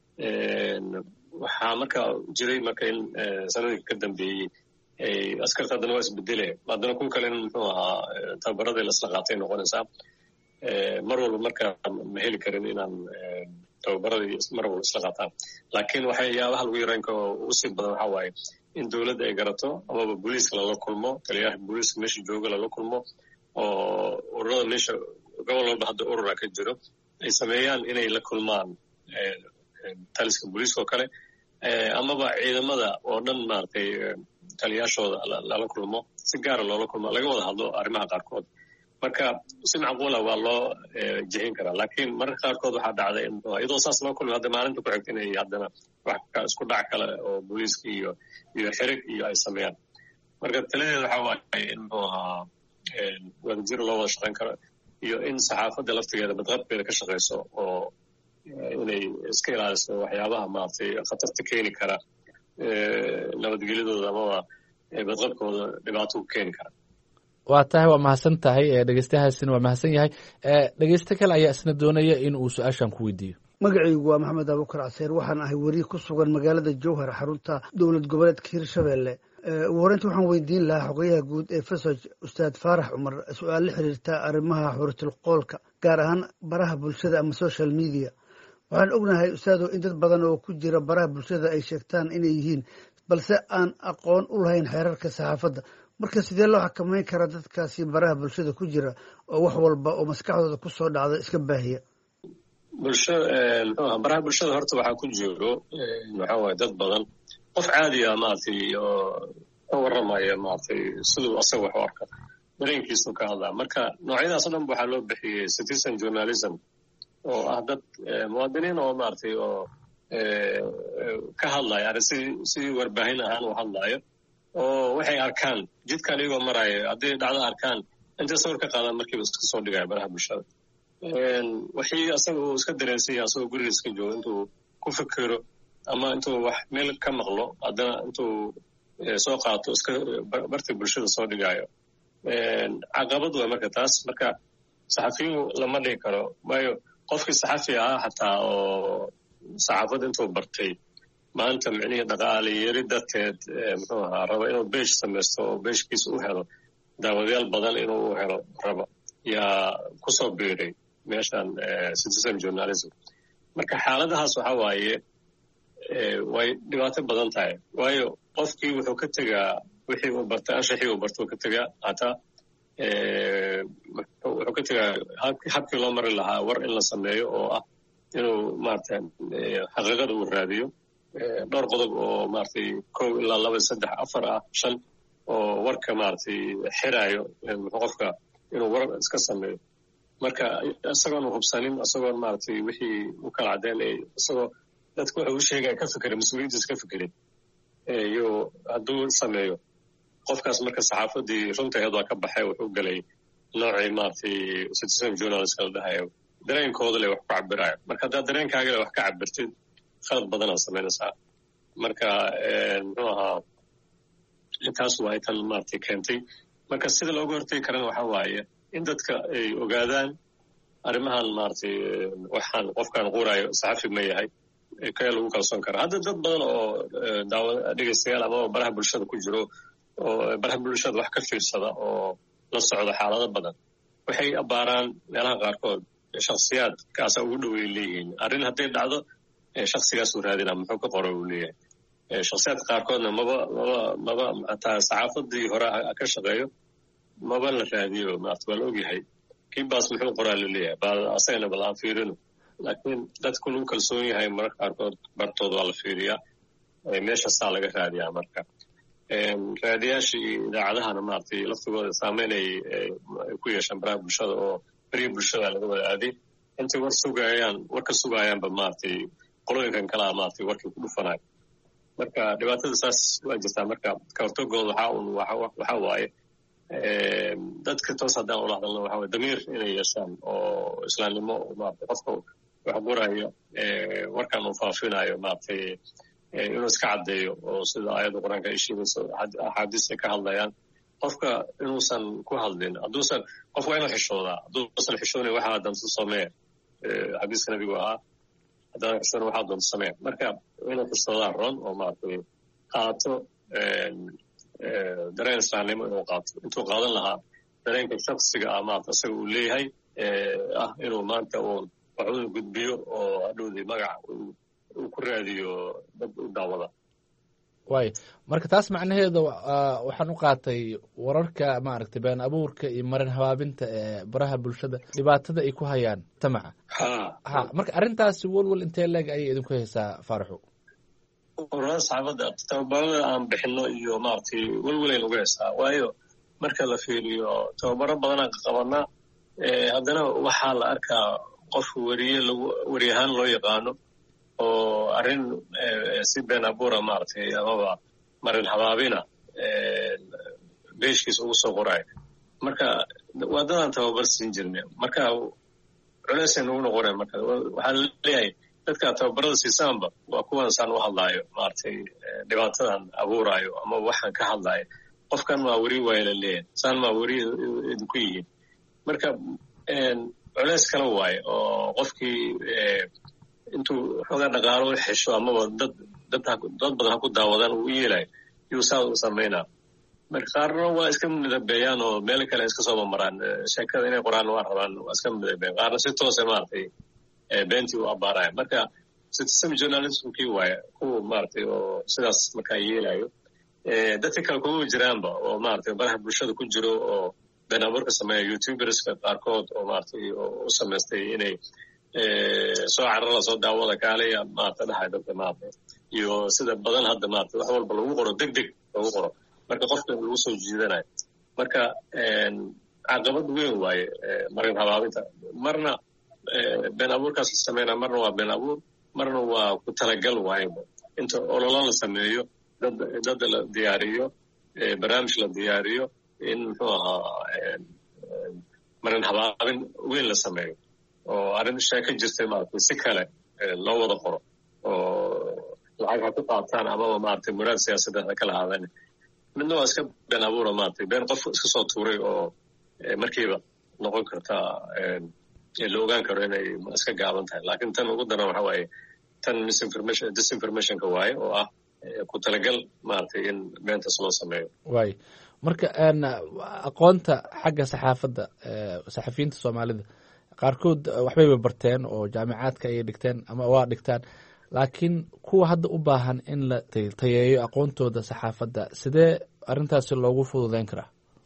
waxaa marka jiray marka in sanadooyinka ka dambeeyey askarta haddana waa isbedele haddana kuwa kale in muxuu ahaa tababaradii lasla qaatay noqonaysaa mar walba marka ma heli karin inaan tababaradii mar walba isla qaataan laakiin waxyaabaha lagu yareyn karo usii badan waxaa waaye in dowladda ay garato amaba booliiska lala kulmo taliyaha booliiska meesha jooga lala kulmo oo ururada meesha gobol walba hadda urura ka jiro ay sameeyaan inay la kulmaan taliska booliiska oo kale amaba ciidamada oo dhan maaragtay taliyaashooda lala kulmo si gaara loola kulmo laga wada hadlo arrimaha qaarkood marka si macquula waa loo jihin karaa laakiin mararka qaarkood waxaa dhacday iyadoo saas loo kulmo hadda maalinta ku xigta inay haddana wax isku dhac kale oo booliiska iyo xirig iyo ay sameeyaan marka taladeeda waxaa waaye in muxuu ahaa wadajir loo wada shaqayn karo iyo in saxaafadda laftigeeda badqabkeeda ka shaqayso oo inay iska ilaaliso waxyaabaha maaragtay khatarta keeni kara nabadgelyadooda amaba badqabkooda dhibaato ku keeni kara. waa tahay waa mahadsan tahay dhegeystahaasina waa mahadsan yahay. dhegeyste kale ayaa isna doonaya in uu su-aashan ku weydiiyo. magacaygu waa maxamed abukar caseer waxaan ahay weriye ku sugan magaalada jowhar xarunta dowlad goboleedka hirshabelle. ugu horeynta waxaan weydiin lahaa xogayaha guud ee fesoj ustaad faarax cumar su-aal la xiriirta arrimaha xuritilqoolka gaar ahaan baraha bulshada ama social media. waxaan ognahay ustaado in dad badan oo ku jira baraha bulshada ay sheegtaan inay yihiin balse aan aqoon u lahayn xeerarka saxaafadda. marka sidee loo xakameyn karaa dadkaasi baraha bulshada ku jira oo wax walba oo maskaxdooda ku soo dhacda iska baahiya? baraha bulshada horta waxaa ku jiro waxaa waaye dad badan, qof caadi ah maaragtay oo ka warramaya maaragtay siduu asaga wax u arka dareenkiisu ka hadlaa. marka noocyadaas o dhan waxaa loo bixiyey citizen journalism oo ah dad muwaadiniin oo maaragtay oo ka hadlaya arrin sidii warbaahin ahaan u hadlayo oo waxay arkaan jidkan iyagoo maraayo hadday dhacdo arkaan intay sawir ka qaadaan markiiba iska soo dhigaya baraha bulshada. wixii asaga uu iska dareensan yahay asagoo guriga iska joogo intuu ku fikiro ama intuu wax meel ka maqlo haddana intuu soo qaato iska barta bulshada soo dhigaayo. caqabad waa marka taas. marka saxafiyu lama dhigi karo, waayo qofkii saxafi ahaa xataa oo saxaafad intuu bartay maanta micnihii dhaqaale yari darteed muxuu ahaa raba inuu beesh samaysto oo beeshkiisa u helo daawadayaal badan inuu u helo raba yaa kusoo biiray meeshan citizen journalism. marka xaaladahaas waxaa waaye way dhibaato badan tahay, waayo qofkii wuxuu ka tegaa wixii uu bartay anshaxii uu bartay ka tegaa hataa wuxuu ka tegaa habkii loo mari lahaa war in la sameeyo oo ah inuu maaragtay xaqiiqada uu raadiyo. dhowr qodob oo maaragtay 1 ilaa 2 3 4 5 oo warka maaragtay xiraayo qofka inuu war iska sameeyo. marka isagoon hubsanin, isagoon maaragtay wixii u kala cadeynay, isagoo dadku wuxuu u sheegaya ka fikira mas-uuliyaddiisa ka fikirin iyo hadduu sameeyo qofkaas marka saxaafadii runtaheed waa ka baxay, wuxuu galay noocii maaragtay citizen journalist la dhahayo dareenkooda le wax ku cabirayo. marka haddaad dareenkaaga le wax ka cabirtid khalad badanaad samaynaysaa. marka muxuu ahaa intaas waa tan maaragtay keentay. marka sida looga hortegi karana waxaa waaye in dadka ay ogaadaan arrimahan maaragtay waxaan qofkan qurayo saxafi ma yahay kee lagu kalsoon karaa. hadda dad badan oo dhegeystayaal ama baraha bulshada ku jiro oo baraha bulshada wax ka fiirsada oo la socda xaalado badan waxay abaaraan meelaha qaarkood shakhsiyaad kaasa ugu dhowey leeyihiin. arrin hadday dhacdo shakhsigaasuu raadinaa muxuu ka qora uu leeyahay. shakhsiyaadka qaarkoodna maba hataa saxaafadii hore ka shaqeeyo maba la raadiyo maarata waa la ogyahay kii baas muxuu qoraa la leeyahay bal asagana bal aan fiirino. laakiin dadku lagu kalsoon yahay mararka qaarkood bartood waa la fiiriyaa, meesha saa laga raadiyaa. marka raadiyaashii idaacadahana maaragtay laftigooda saameyn ay ku yeeshaan baraha bulshada oo beriya bulshada laga wada aaday intay war ka sugayaanba maaragtay qolooyinkan kalaa maaragtay warkii ku dhufanayo. marka dhibaatada saas waa jirtaa. marka ka hortagooda waxaa waaye dadka toos haddaan ula hadalno waxaa waye damiir inay yeeshaan oo islaamnimo maaragtay qofka wax qoraayo warkan uu faafinayo maaragtay inuu iska caddeeyo oo sida aayadda qur-aanka ay sheegayso axaadiis ay ka hadlayaan qofka inuusan ku hadlin. qof waa inuu xishoodaa. hadduusan xishoonayn waxaa danto samee, xadiiska nabigu ahaa haddaan xishoonayn waxaa danto samee. marka inuu xishoodaa ron oo maaragtay qaato dareen islaamnimo inuu qaato intuu qaadan lahaa dareenka shaksiga ah maarata isaga uu leeyahay ah inuu maanta uun wax u gudbiyo oo hadhowdii magac uu ku raadiyo dad u daawada. waay marka taas macnaheeda waxaan u qaatay wararka maaragtay been abuurka iyo marin habaabinta ee baraha bulshada dhibaatada ay ku hayaan tamaca. marka arrintaasi walwal intee leeg ayay idinku haysaa Faaraxo? ururada saxaafadda tababarada aan bixino iyo maaragtay walwalayn uga haysaa, waayo marka la fiiriyo tababaro badanaan qabanaa haddana waxaa la arkaa qof weriye ahaan loo yaqaano oo arrin si been abuura maaragtay amaba marin habaabina beeshkiisa ugu soo qoraayo. marka waa dadaan tababar siin jirne, marka culeysay nagu noqoneen. marka waxaa leeyahay dadka tababarada siisaanba waa kuwan saan u hadlaayo maaragtay dhibaatadan abuurayo ama waxaan ka hadlayo qofkan waa weri waaya la leeyahay saan maa weri idinku yihiin marka culeys kala waaye oo qofkii intuu xoogaa dhaqaalo u xesho amaba dad badan ha ku daawadaan uu u yeelayo yuu saa u samaynaa marka qaarna waa iska midabeeyaan oo meel kale iska soo maraan sheekada inay qoraan waa rabaan waa iska midabeeyaan qaarna si toose maaragtay beentii u abaaraya marka citizen journalismkii waaye kuwa maaragtay oo sidaas markaa yeelayo dadka kale kuma jiraanba oo maaragtay baraha bulshada ku jiro oo been abuurka sameeya youtuberska qaarkood oo maaragtay u samaystay inay soo carara soo daawada kaalaya maaragtay dhahay dadka maaragtay iyo sida badan hadda maaragtay wax walba lagu qoro degdeg lagu qoro marka qofka lagu soo jiidanayo marka caqabad weyn waaye marin habaabinta marna been abuurkaas la sameynaa marna waa been abuur marna waa ku talagal waayeba inta ololo la sameeyo dad la diyaariyo barnaamij la diyaariyo in muxuu ahaa marin habaabin weyn la sameeyo oo arrin sheeko jirtay maaragtay si kale loo wada qoro oo lacag ha ku qaataan amaba maaragtay muraad siyaasadeed ha kala haadaan midna waa iska been abuura maaragtay been qof iska soo tuuray oo markiiba noqon kartaa la ogaan karo inay iska gaaban tahay laakiin tan ugu daran waxa waaye tan disinformationka waaye oo ah ku talagal maaragtay in beentas loo sameeyo waay marka aqoonta xagga saxaafadda saxafiyiinta soomaalida qaarkood waxbayba barteen oo jaamicaadka ayay dhigteen ama waa dhigtaan laakiin kuwa hadda u baahan in la tayeeyo aqoontooda saxaafadda sidee arrintaasi loogu fududeyn karaa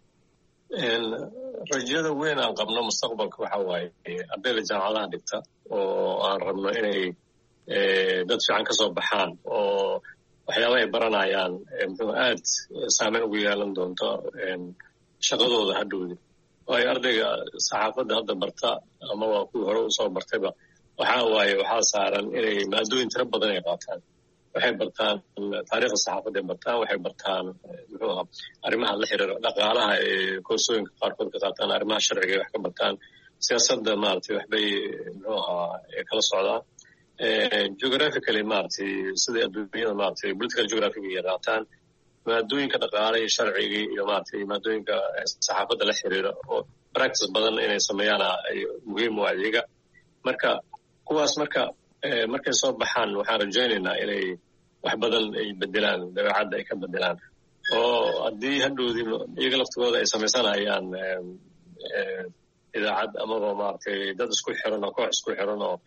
rajada weyn aan qabno mustaqbalka waxa waaye ardayda jaamacadaha dhigta oo aan rabno inay dad fiican ka soo baxaan oo waxyaaba ay baranayaan muxuu aad saameyn ugu yeelan doonto shaqadooda hadhowdi waayo ardayga saxaafadda hadda barta amaba kuwii hore usoo bartayba waxaa saaran inay maadooyin tiro badan ay qaataan waxay bartaan taariikhda saxaafadda ay bartaan waxay bartaan muxuu ahaa arrimaha la xiriira dhaqaalaha ee koorsooyinka qaarkood ka qaataan arrimaha sharciga ay wax ka bartaan siyaasadda maaragtay waxbay muxuu ahaa kala socdaan geographically maaragtay sida adduunyada maaragtay political geographiga ay qaataan maadooyinka dhaqaalaha iyo sharciga iyo maaragtay maadooyinka saxaafadda la xiriira oo practice badan inay sameeyaana ay muhiim u adeega marka kuwaas markay soo baxaan waxaan rajaynaynaa inay wax badan ay bedelaan dabeecadda ay ka bedelaan oo haddii hadhowdii iyaga laftigooda ay samaysanayaan idaacad amaba maaragtay dad isku xiran oo koox isku xiran oo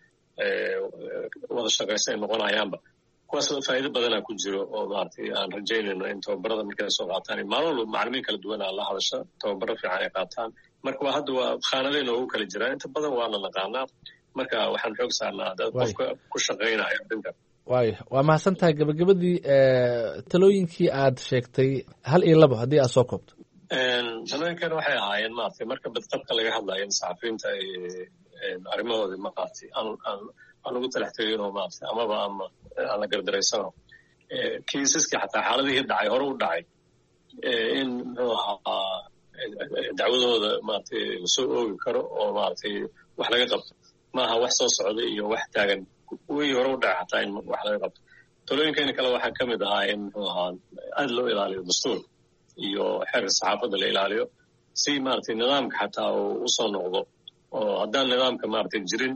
wada shaqaysa ay noqonayaanba kuwaas faa'iido badanaa ku jiro oo maaragtay aan rajaynayno in tababarada markay soo qaataan maalin walba macalimiin kala duwanaa la hadasha tababaro fiican ay qaataan marka waa hadda waa khaanadayna ugu kala jiraan inta badan waana naqaanaa marka waxaan xoog saarnaa dad qofka ku shaqaynayo arrintan waaya waa mahadsan tahay gabagabadii talooyinkii aad sheegtay 1 iyo 2 haddii aad soo koobto talooyinkan waxay ahaayeen maaragtay marka badqabka laga hadlayo in saxafiyiinta ay arrimahooda maaragtay aan ugu talax teginoo maaragtay amaba ama aan la gardaraysano kiisaskii xataa xaaladihii dhacay hore u dhacay in muxuu ahaa dacwadooda maaragtay lasoo oogi karo oo maaragtay wax laga qabto maaha wax soo socda iyo wax taagan wii hore u dhacay xataa in wax laga qabto talooyinkeena kale waxaa ka mid ahaa in muxuu ahaa aad loo ilaaliyo dastuurka iyo xeerka saxaafadda la ilaaliyo si maaragtay nidaamka xataa uu usoo noqdo oo haddaan nidaamka maaragtay jirin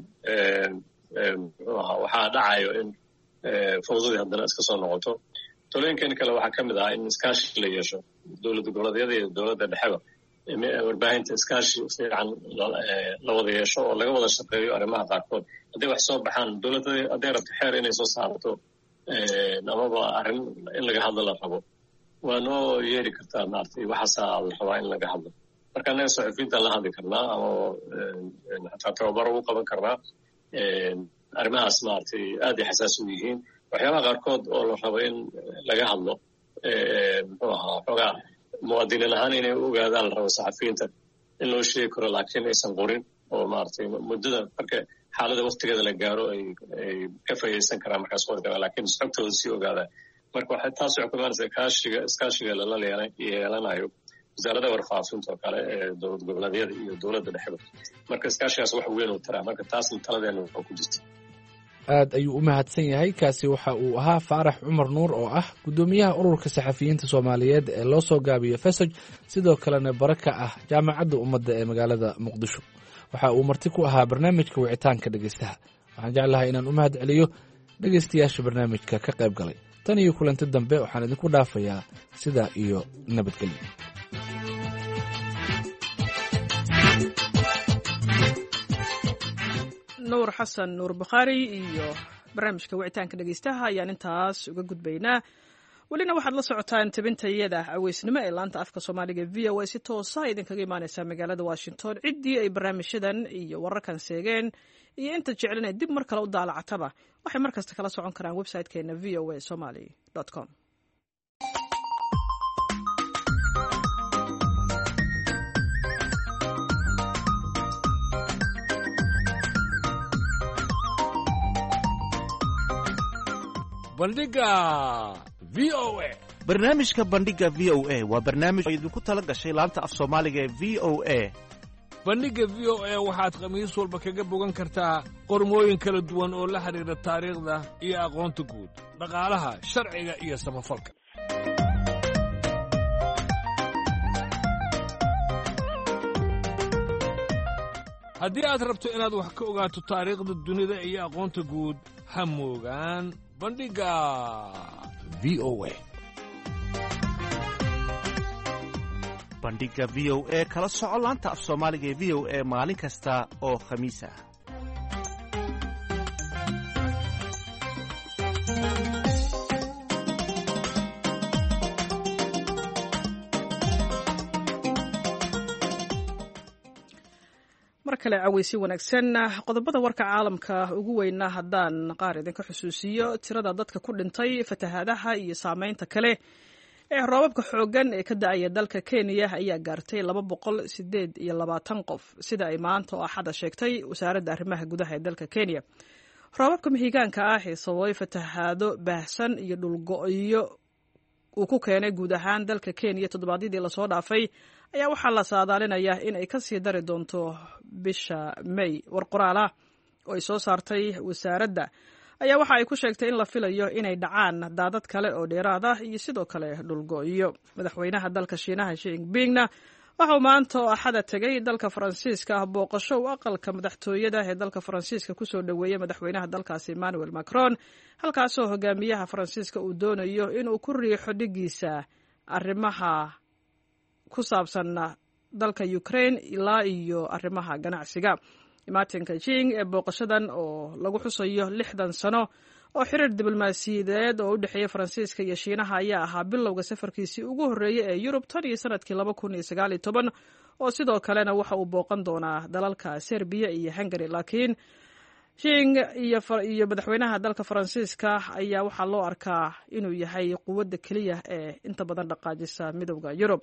muxuu ahaa waxaa dhacayo in fawdadii haddana iska soo noqoto talooyinkeena kale waxaa ka mid ahaa in iskaashi la yeesho dowladda goboleedyada iyo dowladda dhexeba warbaahinta iskaashi fiican la wada yeesho oo laga wada shaqeeyo arrimaha qaarkood hadday wax soo baxaan dowladda hadday rabto xeer inay soo saarto amaba arrin in laga hadlo la rabo waa noo yeeri kartaa maaragtay waxaasaa la rabaa in laga hadlo marka annaga saxufiyiintaan la hadli karnaa ama xataa tababaro ugu qaban karnaa arrimahaas maaragtay aad ay xasaas u yihiin waxyaabaha qaarkood oo la rabo in laga hadlo muxuu ahaa xoogaa muwaadiniin ahaan inay u ogaadaan la rabo saxafiyiinta in loo sheegi karo laakiin aysan qorin oo maaragtay muddada marka xaalada waktigeeda la gaaro ay ka faa'iidaysan karaan markaas qori karaan laakiin xogtooda sii ogaadaan marka taas waxay ku imaanaysaa iskaashiga lala yeelanayo wasaaradda warfaafinta oo kale ee dowlad goboleedyada iyo dowladda dhexeba marka iskaashigaas wax weyn uu taraa marka taasna taladeena waxaa ku jirta aad ayuu u mahadsan yahay. kaasi waxa uu ahaa faarax cumar nuur oo ah guddoomiyaha ururka saxafiyiinta soomaaliyeed ee loo soo gaabiyo fesoj, sidoo kalena bare ka ah jaamacadda ummadda ee magaalada muqdisho. waxa uu marti ku ahaa barnaamijka wicitaanka dhegeystaha. waxaan jeclahay inaan u mahad celiyo dhegeystayaasha barnaamijka ka qayb galay. tan iyo kulanti dambe waxaan idinku dhaafayaa sidaa iyo nabadgelyo. nuur xasan nuur bukhaari iyo barnaamijka wicitaanka dhegeystaha ayaan intaas uga gudbaynaa. welina waxaad la socotaan tabintayada caweysnimo ee laanta afka soomaaliga v o a si toosa idinkaga imaaneysaa magaalada washington. ciddii ay barnaamijyadan iyo wararkan seegeen iyo inta jeclan ee dib mar kale u daalacataba waxay mar kasta kala socon karaan website-keena voasomali.com. bandhiga v o a. barnaamijka bandhiga v o a waa barnaamij oo idinku tala gashay laanta af soomaaliga ee v o a. bandhigga v o a waxaad khamiis walba kaga bogan kartaa qormooyin kala duwan oo la xidhiidha taariikhda iyo aqoonta guud, dhaqaalaha, sharciga iyo samafalka. haddii aad rabto inaad wax ka ogaato taariikhda dunida iyo aqoonta guud, ha moogaan bandhigga v o a. bandhiga v o a kala soco laanta af soomaaliga ee v o a maalin kasta oo khamiis ah. mar kale caweysi wanaagsan. qodobada warka caalamka ugu weyna haddaan qaar idinka xusuusiyo, tirada dadka ku dhintay fatahaadaha iyo saameynta kale ee roobabka xooggan ee ka da-aya dalka Kenya ayaa gaartay 228 qof, sida ay maanta oo Axada sheegtay wasaaradda arrimaha gudaha ee dalka Kenya. roobabka mihigaanka ah ee sababay fatahaado baahsan iyo dhulgo-yo uu ku keenay guud ahaan dalka Kenya toddobaadyadii lasoo dhaafay ayaa waxaa la saadaalinayaa in ay kasii dari doonto bisha May. war qoraal ah oo ay soo saartay wasaaradda ayaa waxa ay ku sheegtay in la filayo inay dhacaan daadad kale oo dheeraad ah iyo sidoo kale dhulgo-yo. madaxweynaha dalka Shiinaha Xi Jinpingna waxa uu maanta oo Axada tegay dalka Faransiiska booqasho u aqalka madaxtooyada ee dalka Faransiiska kusoo dhaweeyay madaxweynaha dalkaasi Emmanuel Macron, halkaasoo hogaamiyaha Faransiiska uu doonayo inuu ku riixo dhigiisa arrimaha ku saabsan dalka Ukraine ilaa iyo arrimaha ganacsiga. imaatinka Jing ee booqashadan oo lagu xusayo 60 sano oo xiriir diblomaasiyadeed oo u dhexeeya Faransiiska iyo Shiinaha ayaa ahaa bilowga safarkiisii ugu horreeyay ee Yurub tan iyo sanadkii 2019 oo sidoo kalena waxa uu booqan doonaa dalalka Serbia iyo Hungary. laakiin Jing iyo madaxweynaha dalka Faransiiska ayaa waxaa loo arkaa inuu yahay quwadda keliya ee inta badan dhaqaajisa midowda Yurub.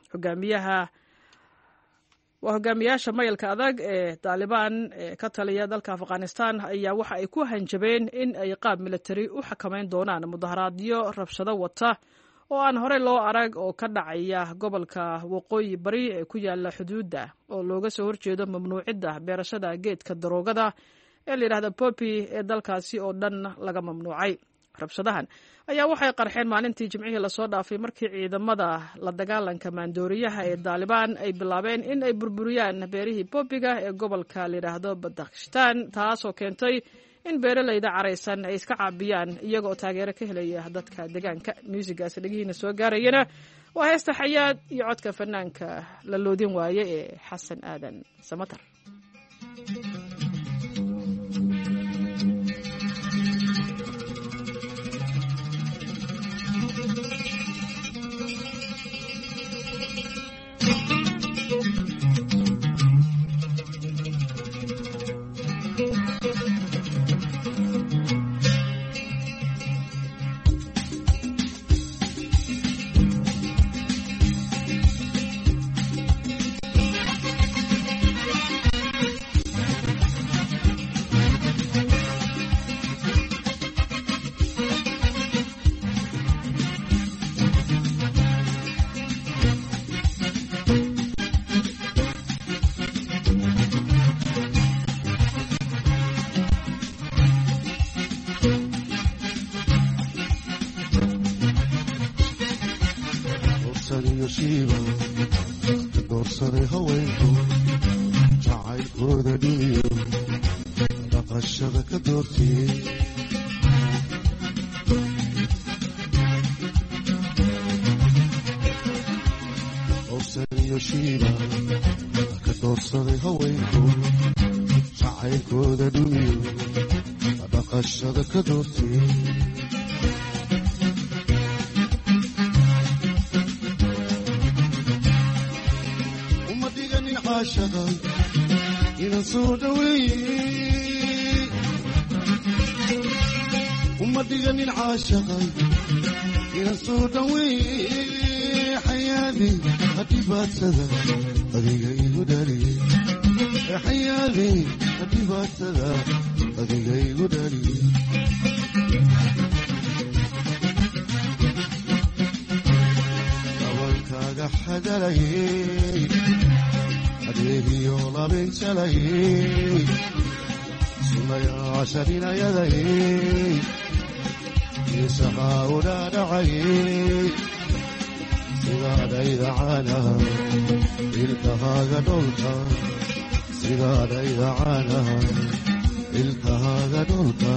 hogaamiyaasha mayalka adag ee Taliban ee ka taliya dalka Afghanistan ayaa waxa ay ku hanjabeen in ay qaab military u xakameyn doonaan mudaharaadyo rabshado wata oo aan hore loo arag oo ka dhacaya gobolka waqooyi bari ee ku yaala xuduudda oo looga soo horjeedo mamnuucidda beerashada geedka daroogada ee la yidhaahdo poppy ee dalkaasi oo dhan laga mamnuucay. rabshadahan ayaa waxay qarxeen maalintii Jimcihii lasoo dhaafay markii ciidamada la dagaalanka maandooriyaha ee Taliban ay bilaabeen in ay burburiyaan beerihii poppyga ee gobolka la yidhaahdo Badakhshan, taasoo keentay in beeralayda caraysan ay iska caabiyaan iyagoo taageero ka helaya dadka deegaanka. muusigaas dhagihiina soo gaarayana waa heesta Xayaad iyo codka fanaanka la loodin waaye ee Xasan Aadan Samatar. dhaqashada ka doortay iyo shiiba ka doorsaday haweenku jacaylkooda dhumiyo dhaqashada ka doortay uma dhiganin caashaqa inaan soo dhaweeye uma dhiganin caashaqa inaan soo dhaweeye xayaadii hadhibaadsada adiga igu dhaliyey xayaadii hadhibaadsada adiga igu dhaliyey gabalkaaga xadalayey adeegiyo labinjalayey sunayaasha dhinayadayey isahaa u dhaadhacayey sidaadhayda caanaha ilkahaaga dholka sidaadhayda caanaha ilkahaaga dholka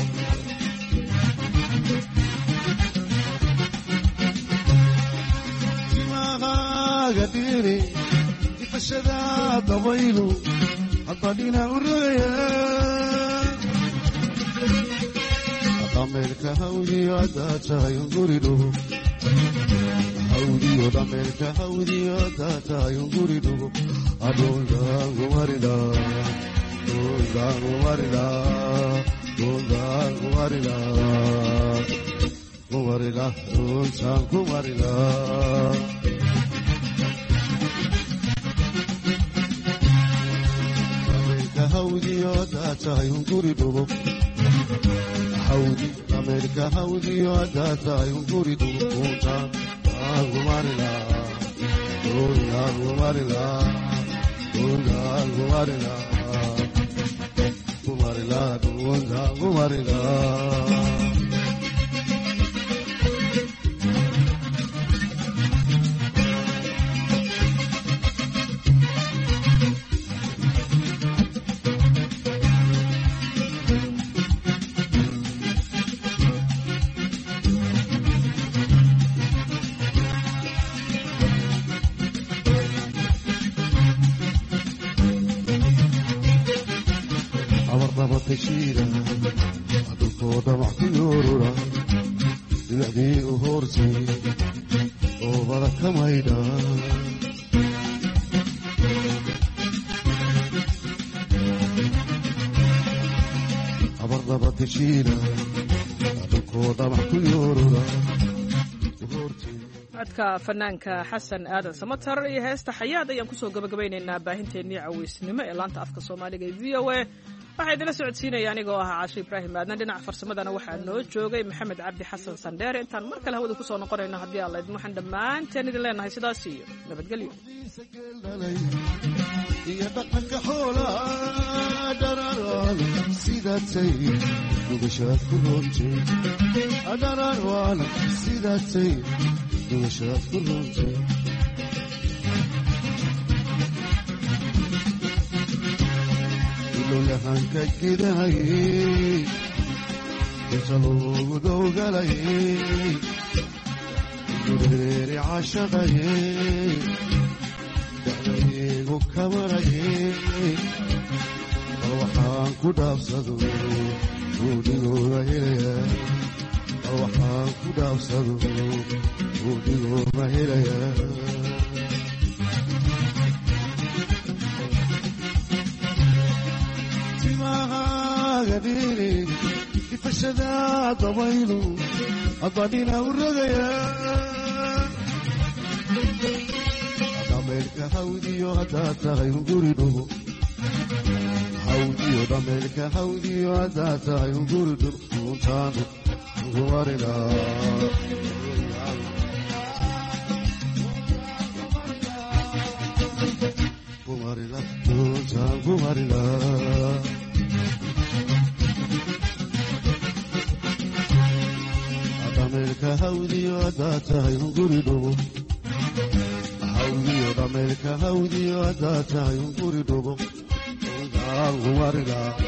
dimaqaaga dhiri ifashada dabaylu haddadhina u rogaya dhameelka hawdiyo haddaa tahay unguridu hawdiyo dhameelka hawdiyo haddaa tahay unguridu adhuldaangumarida dhuldaangumarida dhuldaangumarida kumarida dhultaan kumarida dhameelka hawdiyo haddaa tahay unguridu hawdi dhameelka hawdiyo haddaa tahay unguridu dhultaan gumarila dhultaan gumarila dhultaan gumarila gumarila dhultaan gumarila adulkooda wax ku yoorura dhibacdii u hoortay oo bada ka maydha abardaba tashiina adulkooda wax ku yoorura codka fanaanka xasan aadan samatar iyo heesta xayaad ayaan kusoo gabagabaynaynaa baahinteennii caweysnimo ee laanta afka soomaaliga ee v o a waxaa idinla socodsiinaya anigoo ahaa caasho ibraahim aadna dhinaca farsamadana waxaa noo joogay maxamed cabdi xasan sandheere intaan mar kale hawada kusoo noqonayno haddii alla idin waxaan dhammaanteen idin leenahay sidaas iyo nabadgelyo iyo dhaqanka xoolaa dhararwaan sidaatay dhugashaad ku roontay dhararwaan sidaatay dhugashaad ku roontay ilowyahanka gidahayey inta loogu dowgalayey gureeri cashaqayey dacdaygu kamarayey bal waxaan ku dhaafsado ruudhigooda helaya bal waxaan ku dhaafsado ruudhigooda helaya timahaagadhiri ifashada dabaylu adadhina u rogaya dhameelka hawdiyo haddaa tahay unguridhugo hawdiyo dhameelka hawdiyo haddaa tahay unguridhugo untaanu ugumarina kumarila untaan kumarila dhameelka hawdiyo haddaa tahay unguridhugo hawdiyo dhameelka hawdiyo haddaa tahay unguridhugo untaan kumarila